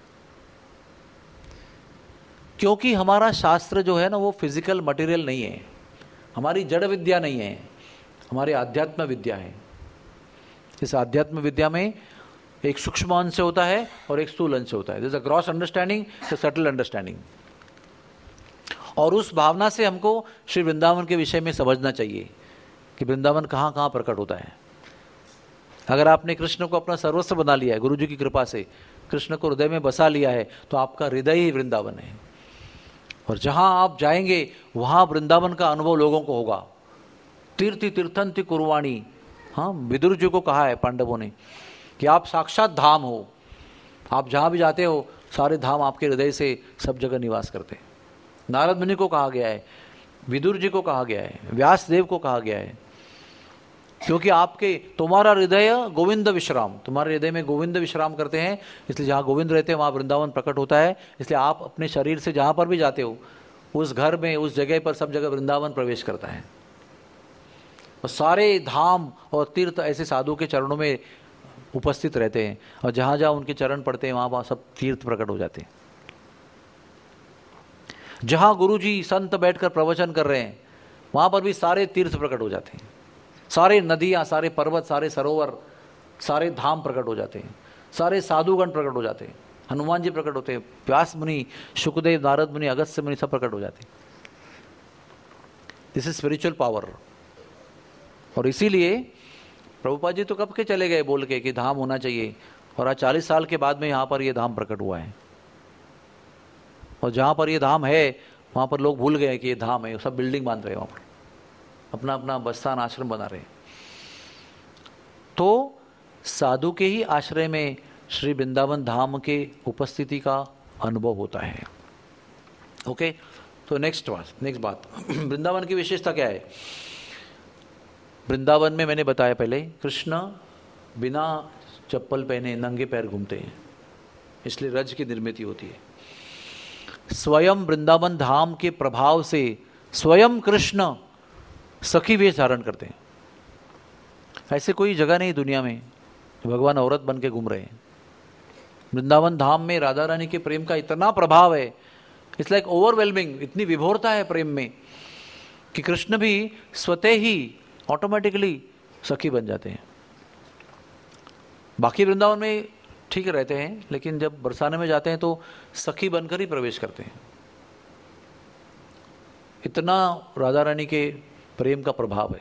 Speaker 1: क्योंकि हमारा शास्त्र जो है ना, वो फिजिकल मटेरियल नहीं है, हमारी जड़ विद्या नहीं है, हमारी आध्यात्म विद्या है। इस आध्यात्म विद्या में एक सूक्ष्म अंश होता है और एक स्थूल अंश होता है। This is a gross understanding, a subtle understanding. और उस भावना से हमको श्री वृंदावन के विषय में समझना चाहिए कि वृंदावन कहाँ कहाँ प्रकट होता है। अगर आपने कृष्ण को अपना सर्वस्व बना लिया है, गुरु जी की कृपा से कृष्ण को हृदय में बसा लिया है, तो आपका हृदय ही वृंदावन है। और जहां आप जाएंगे वहां वृंदावन का अनुभव लोगों को होगा। तीर्थि तीर्थंति कुर्वाणी, हाँ, विदुर जी को कहा है पांडवों ने कि आप साक्षात धाम हो। आप जहां भी जाते हो, सारे धाम आपके हृदय से सब जगह निवास करते हैं। नारद मुनि को कहा गया है, विदुर जी को कहा गया है, व्यास देव को कहा गया है, क्योंकि आपके, तुम्हारा हृदय गोविंद विश्राम, तुम्हारे हृदय में गोविंद विश्राम करते हैं, इसलिए जहाँ गोविंद रहते हैं वहाँ वृंदावन प्रकट होता है। इसलिए आप अपने शरीर से जहाँ पर भी जाते हो, उस घर में, उस जगह पर, सब जगह वृंदावन प्रवेश करता है। और सारे धाम और तीर्थ ऐसे साधु के चरणों में उपस्थित रहते हैं, और जहाँ जहाँ उनके चरण पड़ते हैं वहाँ सब तीर्थ प्रकट हो जाते हैं। जहाँ गुरु जी संत बैठकर प्रवचन कर रहे हैं, वहाँ पर भी सारे तीर्थ प्रकट हो जाते हैं। सारे नदियाँ, सारे पर्वत, सारे सरोवर, सारे धाम प्रकट हो जाते हैं। सारे साधुगण प्रकट हो जाते हैं। हनुमान जी प्रकट होते हैं, व्यास मुनि, शुकदेव, नारद मुनि, अगस्त्य मुनि सब प्रकट हो जाते हैं। This is spiritual power. और इसीलिए प्रभुपाद जी तो कब के चले गए बोल के कि धाम होना चाहिए, और आज 40 साल के बाद में यहाँ पर ये धाम प्रकट हुआ है। और जहाँ पर ये धाम है वहाँ पर लोग भूल गए कि ये धाम है, सब बिल्डिंग बांध रहे हैं, वहाँ पर अपना अपना बस्तान आश्रम बना रहे हैं। तो साधु के ही आश्रय में श्री वृंदावन धाम के उपस्थिति का अनुभव होता है। ओके, तो नेक्स्ट बात वृंदावन की विशेषता क्या है? वृंदावन में मैंने बताया पहले, कृष्ण बिना चप्पल पहने नंगे पैर घूमते हैं, इसलिए रज की निर्मित होती है। स्वयं वृंदावन धाम के प्रभाव से स्वयं कृष्ण सखी वेश धारण करते हैं। ऐसे कोई जगह नहीं दुनिया में भगवान औरत बन के घूम रहे हैं। वृंदावन धाम में राधा रानी के प्रेम का इतना प्रभाव है, इट्स लाइक ओवरवेलमिंग, इतनी विभोरता है प्रेम में कि कृष्ण भी स्वतः ही ऑटोमेटिकली सखी बन जाते हैं। बाकी वृंदावन में ठीक रहते हैं, लेकिन जब बरसाने में जाते हैं तो सखी बनकर ही प्रवेश करते हैं। इतना राधा रानी के प्रेम का प्रभाव है।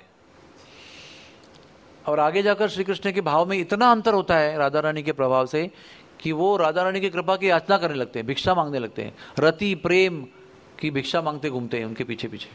Speaker 1: और आगे जाकर श्री कृष्ण के भाव में इतना अंतर होता है राधा रानी के प्रभाव से कि वो राधा रानी की कृपा की याचना करने लगते हैं, भिक्षा मांगने लगते हैं, रति प्रेम की भिक्षा मांगते घूमते हैं उनके पीछे पीछे।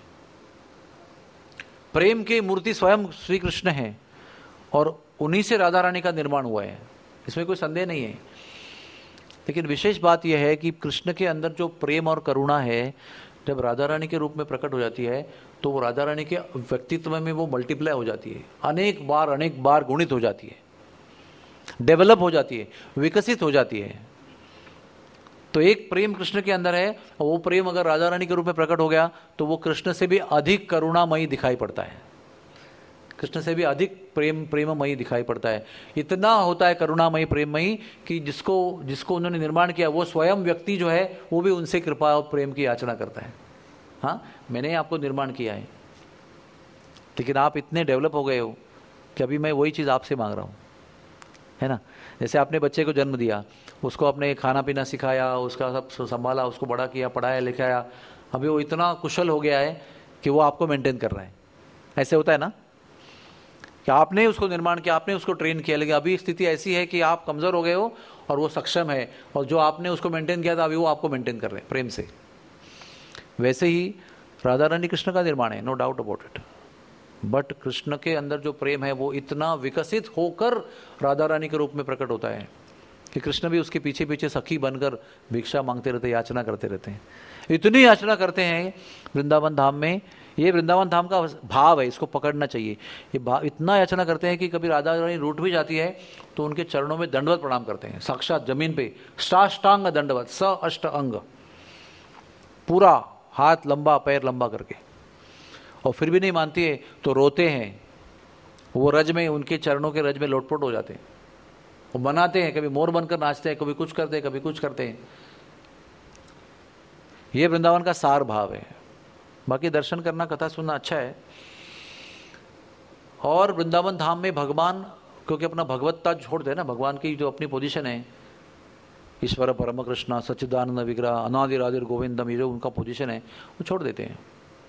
Speaker 1: प्रेम की मूर्ति स्वयं श्री कृष्ण है और उन्हीं से राधा रानी का निर्माण हुआ है, इसमें कोई संदेह नहीं है। लेकिन विशेष बात यह है कि कृष्ण के अंदर जो प्रेम और करुणा है, जब राधा रानी के रूप में प्रकट हो जाती है तो वो राधा रानी के व्यक्तित्व में वो मल्टीप्लाई हो जाती है, अनेक बार गुणित हो जाती है, डेवलप हो जाती है, विकसित हो जाती है। तो एक प्रेम कृष्ण के अंदर है, और वो प्रेम अगर राधा रानी के रूप में प्रकट हो गया तो वो कृष्ण से भी अधिक करुणामयी दिखाई पड़ता है, कृष्ण से भी अधिक प्रेममयी दिखाई पड़ता है। इतना होता है करुणामयी प्रेममयी कि जिसको उन्होंने निर्माण किया वो स्वयं व्यक्ति जो है वो भी उनसे कृपा और प्रेम की याचना करता है। हाँ, मैंने आपको निर्माण किया है, लेकिन आप इतने डेवलप हो गए हो कि अभी मैं वही चीज़ आपसे मांग रहा हूँ, है ना। जैसे आपने बच्चे को जन्म दिया, उसको आपने खाना पीना सिखाया, उसका सब संभाला, उसको बड़ा किया, पढ़ाया लिखाया, अभी वो इतना कुशल हो गया है कि वो आपको मेंटेन कर रहा है। ऐसे होता है ना कि आपने उसको निर्माण किया, आपने उसको ट्रेन किया, लेकिन अभी स्थिति ऐसी है कि आप कमज़ोर हो गए हो और वो सक्षम है, और जो आपने उसको मेंटेन किया था अभी वो आपको मेंटेन कर रहे हैं प्रेम से। वैसे ही राधा रानी कृष्ण का निर्माण है, no doubt about it. But Krishna के अंदर जो प्रेम है वो इतना विकसित होकर राधा रानी के रूप में प्रकट होता है कि कृष्ण भी उसके पीछे पीछे सखी बनकर भिक्षा मांगते रहते, याचना करते रहते हैं। इतनी याचना करते हैं वृंदावन धाम में, ये वृंदावन धाम का भाव है, इसको पकड़ना चाहिए। ये भाव इतना याचना करते हैं कि कभी राधा रानी रूठ भी जाती है तो उनके चरणों में दंडवत प्रणाम करते हैं, साक्षात जमीन पे साष्टांग दंडवत, स अष्ट अंग, पूरा हाथ लंबा पैर लंबा करके। और फिर भी नहीं मानती है तो रोते हैं, वो रज में, उनके चरणों के रज में लोटपोट हो जाते हैं, वो मनाते हैं, कभी मोर बनकर नाचते हैं, कभी कुछ करते हैं, कभी कुछ करते हैं। ये वृंदावन का सार भाव है। बाकी दर्शन करना, कथा सुनना अच्छा है। और वृंदावन धाम में भगवान क्योंकि अपना भगवत्ता छोड़ते हैं ना, भगवान की जो अपनी पोजीशन है, ईश्वर परम कृष्ण सच्चिदानंद विग्रह अनादिरादिर गोविंदम, ये जो उनका पोजीशन है वो छोड़ देते हैं,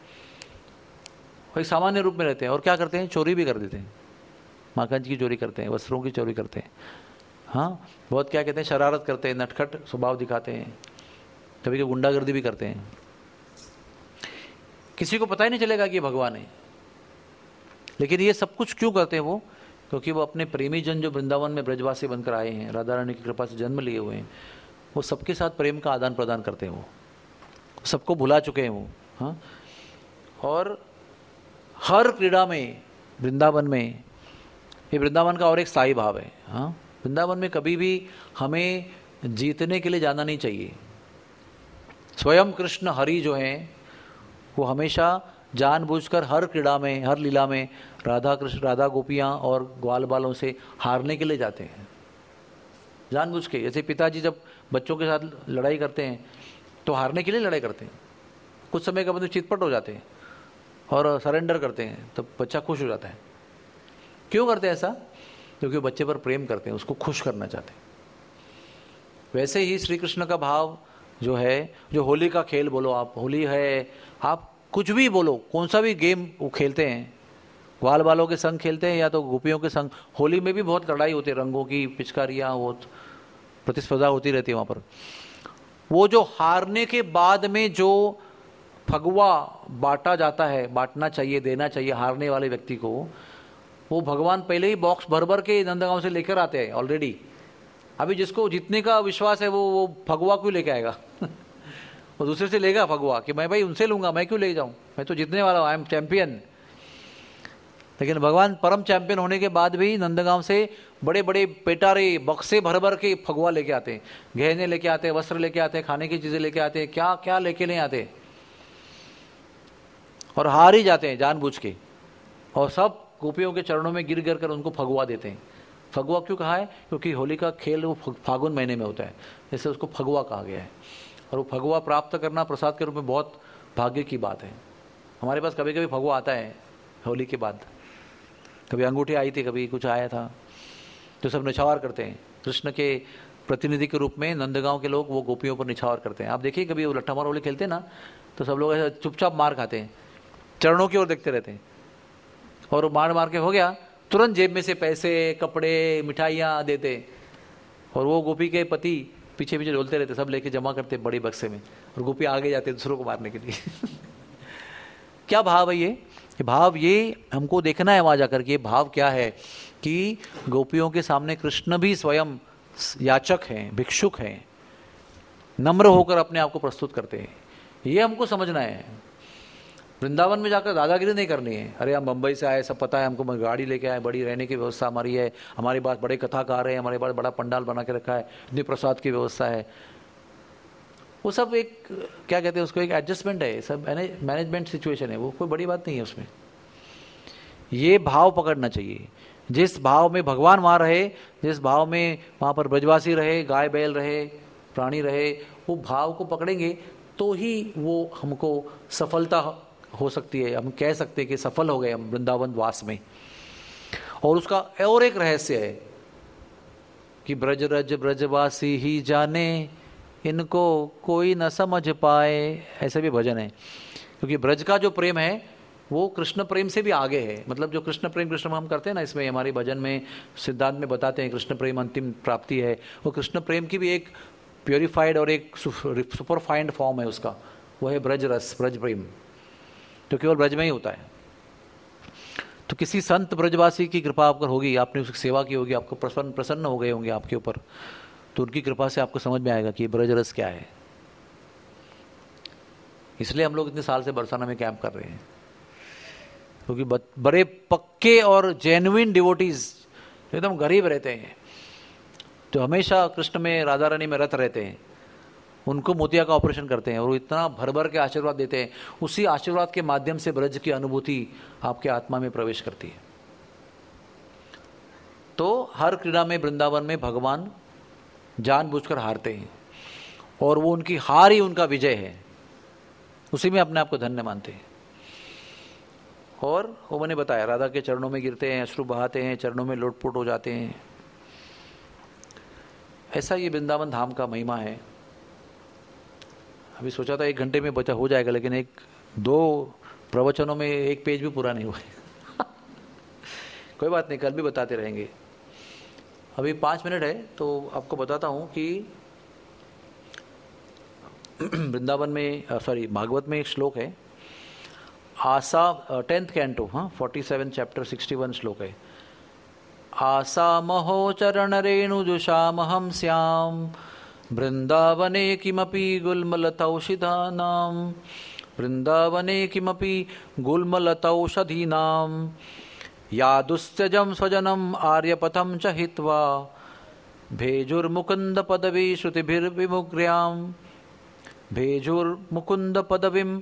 Speaker 1: एक सामान्य रूप में रहते हैं। और क्या करते हैं, चोरी भी कर देते हैं, माखन की चोरी करते हैं, वस्त्रों की चोरी करते हैं। हाँ, बहुत क्या कहते हैं, शरारत करते हैं, नटखट स्वभाव दिखाते हैं, कभी कभी गुंडागर्दी भी करते हैं। किसी को पता ही नहीं चलेगा कि ये भगवान है। लेकिन ये सब कुछ क्यों करते हैं वो? क्योंकि वो अपने प्रेमी जन जो वृंदावन में ब्रजवासी बनकर आए हैं, राधा रानी की कृपा से जन्म लिए हुए हैं, वो सबके साथ प्रेम का आदान प्रदान करते हैं, वो सबको भुला चुके हैं वो। हाँ, और हर क्रीड़ा में वृंदावन में, ये वृंदावन का और एक स्थायी भाव है। हाँ, वृंदावन में कभी भी हमें जीतने के लिए जाना नहीं चाहिए। स्वयं कृष्ण हरि जो हैं वो हमेशा जानबूझकर हर क्रीड़ा में, हर लीला में राधा गोपियाँ और ग्वाल बालों से हारने के लिए जाते हैं, जानबूझ के। जैसे पिताजी जब बच्चों के साथ लड़ाई करते हैं तो हारने के लिए लड़ाई करते हैं, कुछ समय के बाद चितपट हो जाते हैं और सरेंडर करते हैं, तो बच्चा खुश हो जाता है। क्यों करते हैं ऐसा? क्योंकि बच्चे पर प्रेम करते हैं, उसको खुश करना चाहते हैं। वैसे ही श्री कृष्ण का भाव जो है, जो होली का खेल बोलो आप, होली है, आप कुछ भी बोलो, कौन सा भी गेम वो खेलते हैं, ग्वाल बालों के संग खेलते हैं या तो गोपियों के संग। होली में भी बहुत लड़ाई होती है, रंगों की पिचकारियाँ, बहुत प्रतिस्पर्धा होती रहती है वहाँ पर। वो जो हारने के बाद में जो फगवा बांटा जाता है, बांटना चाहिए, देना चाहिए हारने वाले व्यक्ति को, वो भगवान पहले ही बॉक्स भर भर के नंदगांव से लेकर आते हैं ऑलरेडी। अभी जिसको जितने का विश्वास है वो फगुआ क्यों लेके आएगा वो दूसरे से लेगा फगुआ कि मैं भाई उनसे लूंगा, मैं क्यों ले जाऊं, मैं तो जीतने वाला हूं, आई एम चैंपियन। लेकिन भगवान परम चैंपियन होने के बाद भी नंदगांव से बड़े बड़े पेटारे बक्से भर भर के फगुआ लेके आते हैं, गहने लेके आते हैं, वस्त्र लेके आते हैं, खाने की चीजें लेके आते हैं, क्या क्या लेके नहीं आते, और हार ही जाते हैं जानबूझ के, और सब गोपियों के चरणों में गिर गिर कर उनको फगुआ देते हैं। फगुआ क्यों कहा है? क्योंकि होली का खेल वो फागुन महीने में होता है, इससे उसको फगुआ कहा गया है। और वो फगुआ प्राप्त करना प्रसाद के रूप में बहुत भाग्य की बात है। हमारे पास कभी कभी फगुआ आता है होली के बाद, कभी अंगूठी आई थी, कभी कुछ आया था, तो सब निछावर करते हैं। कृष्ण के प्रतिनिधि के रूप में नंदगांव के लोग वो गोपियों पर निछावर करते हैं। आप देखिए कभी वो लट्ठा मार होली खेलते हैं ना, तो सब लोग ऐसे चुपचाप मार खाते हैं, चरणों की ओर देखते रहते हैं, और मार मार के हो गया तुरंत जेब में से पैसे, कपड़े, मिठाइयाँ देते, और वो गोपी के पति पीछे पीछे डोलते रहते, सब लेके जमा करते बड़ी बक्से में, और गोपी आगे जाते दूसरों को मारने के लिए क्या भाव है ये भाव, ये हमको देखना है वहां जाकर के। ये भाव क्या है कि गोपियों के सामने कृष्ण भी स्वयं याचक हैं, भिक्षुक हैं, नम्र होकर अपने आप को प्रस्तुत करते हैं। ये हमको समझना है। वृंदावन में जाकर दादागिरी नहीं करनी है, अरे हम मुंबई से आए, सब पता है हमको, गाड़ी लेके आए, बड़ी रहने की व्यवस्था हमारी है, हमारे पास बड़े कथाकार हैं, हमारे पास बड़ा पंडाल बना के रखा है, इतनी प्रसाद की व्यवस्था है। वो सब एक क्या कहते हैं उसको, एक एडजस्टमेंट है, सब मैनेजमेंट सिचुएशन है, वो कोई बड़ी बात नहीं है उसमें। ये भाव पकड़ना चाहिए, जिस भाव में भगवान वहाँ रहे, जिस भाव में वहाँ पर ब्रजवासी रहे, गाय बैल रहे, प्राणी रहे, वो भाव को पकड़ेंगे तो ही वो हमको सफलता हो सकती है। हम कह सकते हैं कि सफल हो गए हम वृंदावन वास में। और उसका और एक रहस्य है कि ब्रज रज ब्रजवासी ही जाने, इनको कोई न समझ पाए, ऐसे भी भजन है। क्योंकि ब्रज का जो प्रेम है वो कृष्ण प्रेम से भी आगे है। मतलब जो कृष्ण प्रेम कृष्ण हम करते हैं ना, इसमें हमारे भजन में सिद्धांत में बताते हैं कृष्ण प्रेम अंतिम प्राप्ति है, वो कृष्ण प्रेम की भी एक प्योरीफाइड और एक सुपरफाइंड फॉर्म है उसका, वो है ब्रज रस, ब्रज प्रेम, तो केवल ब्रज में ही होता है। तो किसी संत ब्रजवासी की कृपा आपको होगी, आपने उसकी सेवा की होगी, आपको प्रसन्न हो गए होंगे आपके ऊपर, तो उनकी कृपा से आपको समझ में आएगा कि ब्रज रस क्या है। इसलिए हम लोग इतने साल से बरसाना में कैंप कर रहे हैं, क्योंकि बड़े पक्के और जेन्युइन डिवोटीज एकदम गरीब रहते हैं, जो हमेशा कृष्ण में, राधा रानी में रत रहते हैं, उनको मोतिया का ऑपरेशन करते हैं और वो इतना भर भर के आशीर्वाद देते हैं। उसी आशीर्वाद के माध्यम से ब्रज की अनुभूति आपके आत्मा में प्रवेश करती है। तो हर क्रीड़ा में वृंदावन में भगवान जानबूझकर हारते हैं, और वो उनकी हार ही उनका विजय है, उसी में अपने आप को धन्य मानते हैं। और वो मैंने बताया, राधा के चरणों में गिरते हैं, अश्रु बहाते हैं, चरणों में लोटपोट हो जाते हैं। ऐसा ये वृंदावन धाम का महिमा है। अभी सोचा था 1 घंटे में बचा हो जाएगा, लेकिन 1-2 प्रवचनों में 1 पेज भी पूरा नहीं हुआ कोई बात नहीं, कल भी बताते रहेंगे। अभी 5 मिनट है तो आपको बताता हूं कि वृंदावन में भागवत में एक श्लोक है, आशा 10th कैंटो, 47 चैप्टर 61 श्लोक है। आशा महो चरण रेणु जुषामहं श्याम, वृंदावने किमपि गुल्मलतौषधीनां, वृंदावने किमपि गुल्मलतौषधीनां, यादुस्त्यजं स्वजनम् आर्यपथं च हित्वा, भेजुर्मुकुन्द पदवी श्रुतिभिर्विमुग्र्यां, भेजुर्मुकुन्द पदवीं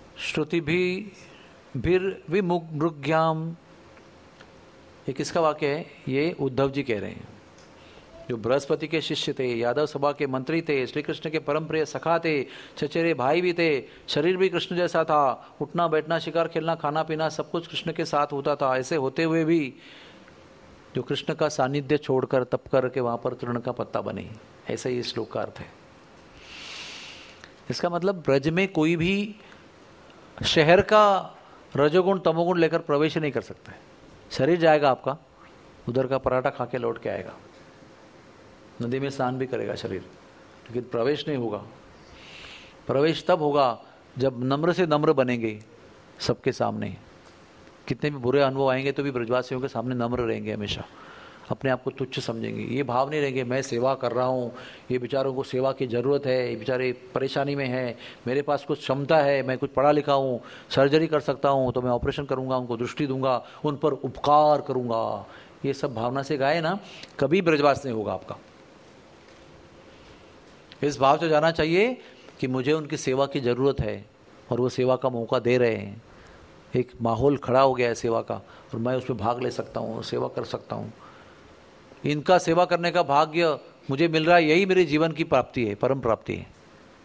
Speaker 1: श्रुतिभिर्विमुग्र्यां। ये किसका वाक्य है? ये उद्धव जी कह रहे हैं, जो बृहस्पति के शिष्य थे, यादव सभा के मंत्री थे, श्री कृष्ण के परम प्रिय सखा थे, चचेरे भाई भी थे, शरीर भी कृष्ण जैसा था, उठना बैठना शिकार खेलना खाना पीना सब कुछ कृष्ण के साथ होता था। ऐसे होते हुए भी जो कृष्ण का सानिध्य छोड़कर तप करके वहां पर तृण का पत्ता बने, ऐसा ही श्लोक का अर्थ है। इसका मतलब ब्रज में कोई भी शहर का रजोगुण तमोगुण लेकर प्रवेश नहीं कर सकता है। शरीर जाएगा आपका, उधर का पराठा खा के लौट के आएगा, नदी में स्नान भी करेगा शरीर, लेकिन प्रवेश नहीं होगा। प्रवेश तब होगा जब नम्र से नम्र बनेंगे सबके सामने, कितने भी बुरे अनुभव आएंगे तो भी ब्रजवासियों के सामने नम्र रहेंगे, हमेशा अपने आप को तुच्छ समझेंगे। ये भाव नहीं रहेंगे मैं सेवा कर रहा हूँ, ये बेचारों को सेवा की ज़रूरत है, ये बेचारे परेशानी में हैं, मेरे पास कुछ क्षमता है, मैं कुछ पढ़ा लिखा हूँ, सर्जरी कर सकता हूँ तो मैं ऑपरेशन करूँगा, उनको दृष्टि दूंगा, उन पर उपकार करूँगा। ये सब भावना से गाए ना, कभी ब्रजवास नहीं होगा आपका। इस भाव से जाना चाहिए कि मुझे उनकी सेवा की ज़रूरत है और वो सेवा का मौका दे रहे हैं, एक माहौल खड़ा हो गया है सेवा का और मैं उसमें भाग ले सकता हूँ, सेवा कर सकता हूँ। इनका सेवा करने का भाग्य मुझे मिल रहा है, यही मेरे जीवन की प्राप्ति है, परम प्राप्ति है।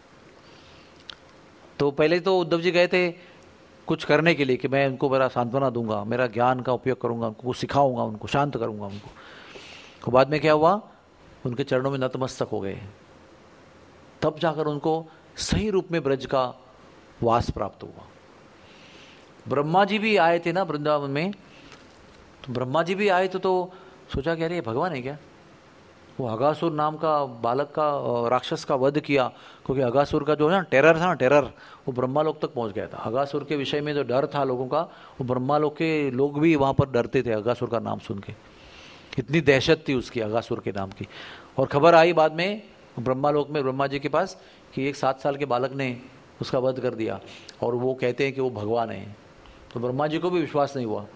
Speaker 1: तो पहले तो उद्धव जी गए थे कुछ करने के लिए कि मैं उनको मेरा सांत्वना दूंगा, मेरा ज्ञान का उपयोग करूंगा, उनको कुछ सिखाऊंगा, उनको शांत करूंगा उनको। तो बाद में क्या हुआ, उनके चरणों में नतमस्तक हो गए, तब जाकर उनको सही रूप में ब्रज का वास प्राप्त हुआ। ब्रह्मा जी भी आए थे ना वृंदावन में, तो ब्रह्मा जी भी आए तो सोचा कि अरे ये भगवान है क्या। वो अगासुर नाम का बालक का राक्षस का वध किया, क्योंकि अगासुर का जो है ना टेरर था ना, टेरर वो ब्रह्मा लोक तक पहुंच गया था। अगासुर के विषय में जो डर था लोगों का, वो ब्रह्मा लोक के लोग भी वहाँ पर डरते थे अगासुर का नाम सुन के, इतनी दहशत थी उसकी अगासुर के नाम की। और खबर आई बाद में ब्रह्मा लोक में ब्रह्मा जी के पास कि एक 7 साल के बालक ने उसका वध कर दिया और वो कहते हैं कि वो भगवान है। तो ब्रह्मा जी को भी विश्वास नहीं हुआ,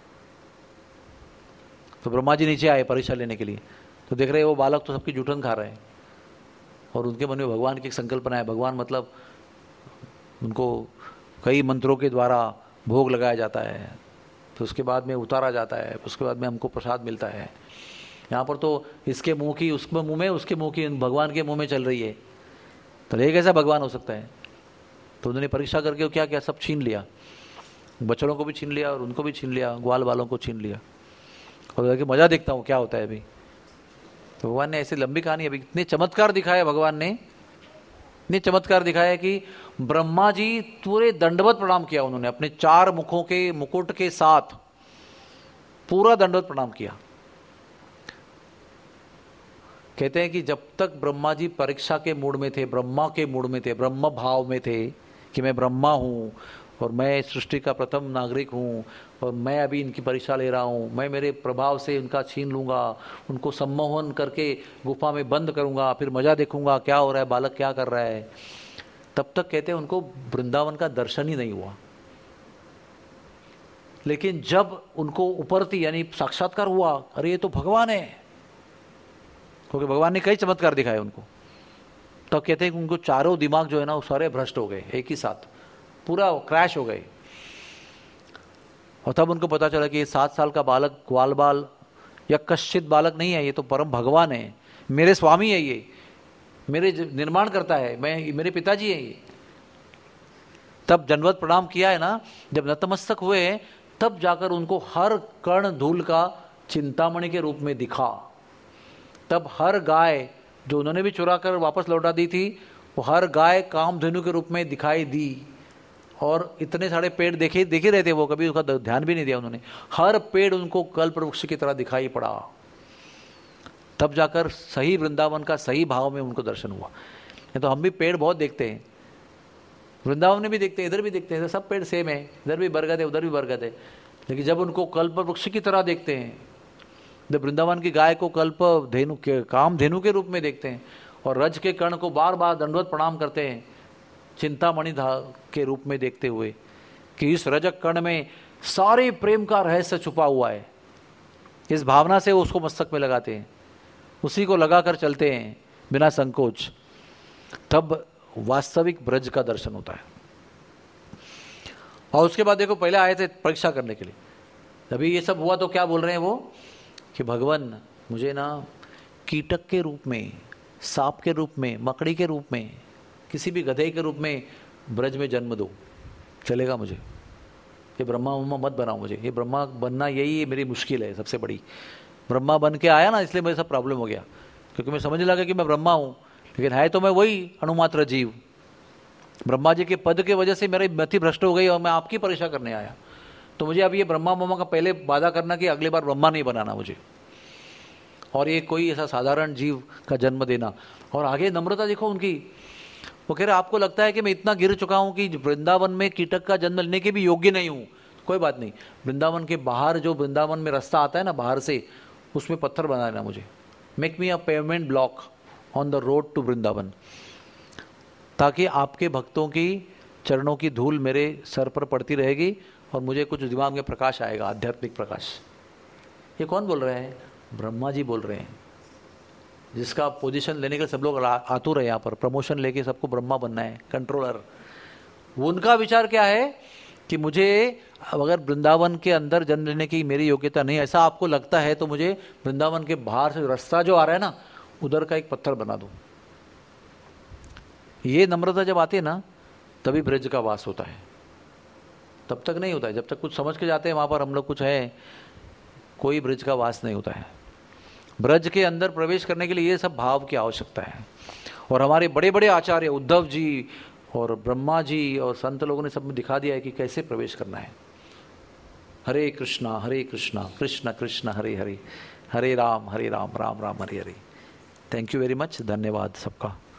Speaker 1: तो ब्रह्मा जी नीचे आए परीक्षा लेने के लिए, तो देख रहे वो बालक तो सबकी जूठन खा रहे हैं और उनके मन में भगवान की एक संकल्पना है। भगवान मतलब उनको कई मंत्रों के द्वारा भोग लगाया जाता है, तो उसके बाद में उतारा जाता है, उसके बाद में हमको प्रसाद मिलता है। यहाँ पर तो इसके मुंह की उसके मुंह में, उसके मुंह की भगवान के मुंह में चल रही है, तो ये कैसा भगवान हो सकता है। तो उन्होंने परीक्षा करके क्या क्या सब छीन लिया, बच्चों को भी छीन लिया और उनको भी छीन लिया, ग्वाल बालों को छीन लिया और जाके मजा देखता हूँ क्या होता है अभी। तो भगवान ने ऐसी लंबी कहानी, अभी इतने चमत्कार दिखाया भगवान ने, इतने चमत्कार दिखाया कि ब्रह्मा जी पूरे दंडवत प्रणाम किया उन्होंने, अपने 4 मुखों के मुकुट के साथ पूरा दंडवत प्रणाम किया। कहते हैं कि जब तक ब्रह्मा जी परीक्षा के मूड में थे, ब्रह्मा के मूड में थे, ब्रह्म भाव में थे कि मैं ब्रह्मा हूँ और मैं सृष्टि का प्रथम नागरिक हूँ और मैं अभी इनकी परीक्षा ले रहा हूँ, मैं मेरे प्रभाव से इनका छीन लूँगा, उनको सम्मोहन करके गुफा में बंद करूँगा, फिर मजा देखूंगा क्या हो रहा है, बालक क्या कर रहा है। तब तक कहते हैं उनको वृंदावन का दर्शन ही नहीं हुआ। लेकिन जब उनको उपरती यानी साक्षात्कार हुआ, अरे ये तो भगवान है, क्योंकि भगवान ने कई चमत्कार दिखाए उनको, तब कहते हैं कि उनको चारों दिमाग जो है ना वो सारे भ्रष्ट हो गए, एक ही साथ पूरा क्रैश हो गए। और तब उनको पता चला कि ये 7 साल का बालक ग्वाल बाल या कश्चित बालक नहीं है, ये तो परम भगवान है, मेरे स्वामी है, ये मेरे निर्माण करता है, मैं मेरे पिताजी है ये। तब दंडवत प्रणाम किया है ना, जब नतमस्तक हुए तब जाकर उनको हर कण धूल का चिंतामणि के रूप में दिखा। तब हर गाय जो उन्होंने भी चुरा कर वापस लौटा दी थी, वो हर गाय कामधेनु के रूप में दिखाई दी। और इतने सारे पेड़ देखे रहे थे वो, कभी उसका ध्यान भी नहीं दिया उन्होंने, हर पेड़ उनको कल्प वृक्ष की तरह दिखाई पड़ा। तब जाकर सही वृंदावन का सही भाव में उनको दर्शन हुआ। नहीं तो हम भी पेड़ बहुत देखते हैं, वृंदावन में भी देखते हैं, इधर भी देखते हैं, सब पेड़ सेम है, इधर भी बरगद है उधर भी बरगद है, लेकिन जब उनको कल्प वृक्ष की तरह देखते हैं, जब वृंदावन की गाय को कल्प धेनु के काम धेनु के रूप में देखते हैं और रज के कर्ण को बार बार दंडवत प्रणाम करते हैं चिंतामणि के रूप में देखते हुए कि इस रजक कर्ण में सारे प्रेम का रहस्य छुपा हुआ है, इस भावना से वो उसको मस्तक में लगाते हैं, उसी को लगाकर चलते हैं बिना संकोच, तब वास्तविक ब्रज का दर्शन होता है। और उसके बाद देखो पहले आए थे परीक्षा करने के लिए, तभी ये सब हुआ तो क्या बोल रहे हैं वो कि भगवान मुझे ना कीटक के रूप में, सांप के रूप में, मकड़ी के रूप में, किसी भी गधे के रूप में ब्रज में जन्म दो, चलेगा मुझे, ये ब्रह्मा मत बनाओ मुझे, ये ब्रह्मा बनना यही मेरी मुश्किल है सबसे बड़ी। ब्रह्मा बन के आया ना, इसलिए मेरे सब प्रॉब्लम हो गया, क्योंकि मैं समझने लगा कि मैं ब्रह्मा हूँ, लेकिन है तो मैं वही अणुमात्र जीव। ब्रह्मा जी के पद के वजह से मेरी मति भ्रष्ट हो गई और मैं आपकी परीक्षा करने आया, तो मुझे अब ये ब्रह्मा मम्मा का पहले वादा करना कि अगली बार ब्रह्मा नहीं बनाना मुझे, और ये कोई ऐसा साधारण जीव का जन्म देना। और आगे नम्रता देखो उनकी, वो कह रहे आपको लगता है कि मैं इतना गिर चुका हूं कि वृंदावन में कीटक का जन्म लेने के भी योग्य नहीं हूं, कोई बात नहीं, वृंदावन के बाहर जो वृंदावन में रास्ता आता है ना बाहर से, उसमें पत्थर बना देना मुझे, make me a payment block on the road to Vrindavan, ताकि आपके भक्तों की चरणों की धूल मेरे सर पर पड़ती रहेगी और मुझे कुछ दिमाग में प्रकाश आएगा, आध्यात्मिक प्रकाश। ये कौन बोल रहे हैं? ब्रह्मा जी बोल रहे हैं, जिसका पोजीशन लेने के सब लोग आतुर है यहाँ पर, प्रमोशन लेके सबको ब्रह्मा बनना है, कंट्रोलर। उनका विचार क्या है कि मुझे अगर वृंदावन के अंदर जन्म लेने की मेरी योग्यता नहीं, ऐसा आपको लगता है, तो मुझे वृंदावन के बाहर से रास्ता जो आ रहा है ना, उधर का एक पत्थर बना दो। ये नम्रता जब आती है ना, तभी ब्रज का वास होता है, तब तक नहीं होता है। जब तक कुछ समझ के जाते हैं वहां पर हम लोग कुछ है, कोई ब्रज का वास नहीं होता है। ब्रज के अंदर प्रवेश करने के लिए ये सब भाव की आवश्यकता है। और हमारे बड़े बड़े आचार्य उद्धव जी और ब्रह्मा जी और संत लोगों ने सब दिखा दिया है कि कैसे प्रवेश करना है। Hare Krishna Krishna Krishna Hare Hare, Hare Ram Ram Ram Hare Hare. Thank you very much, धन्यवाद सबका।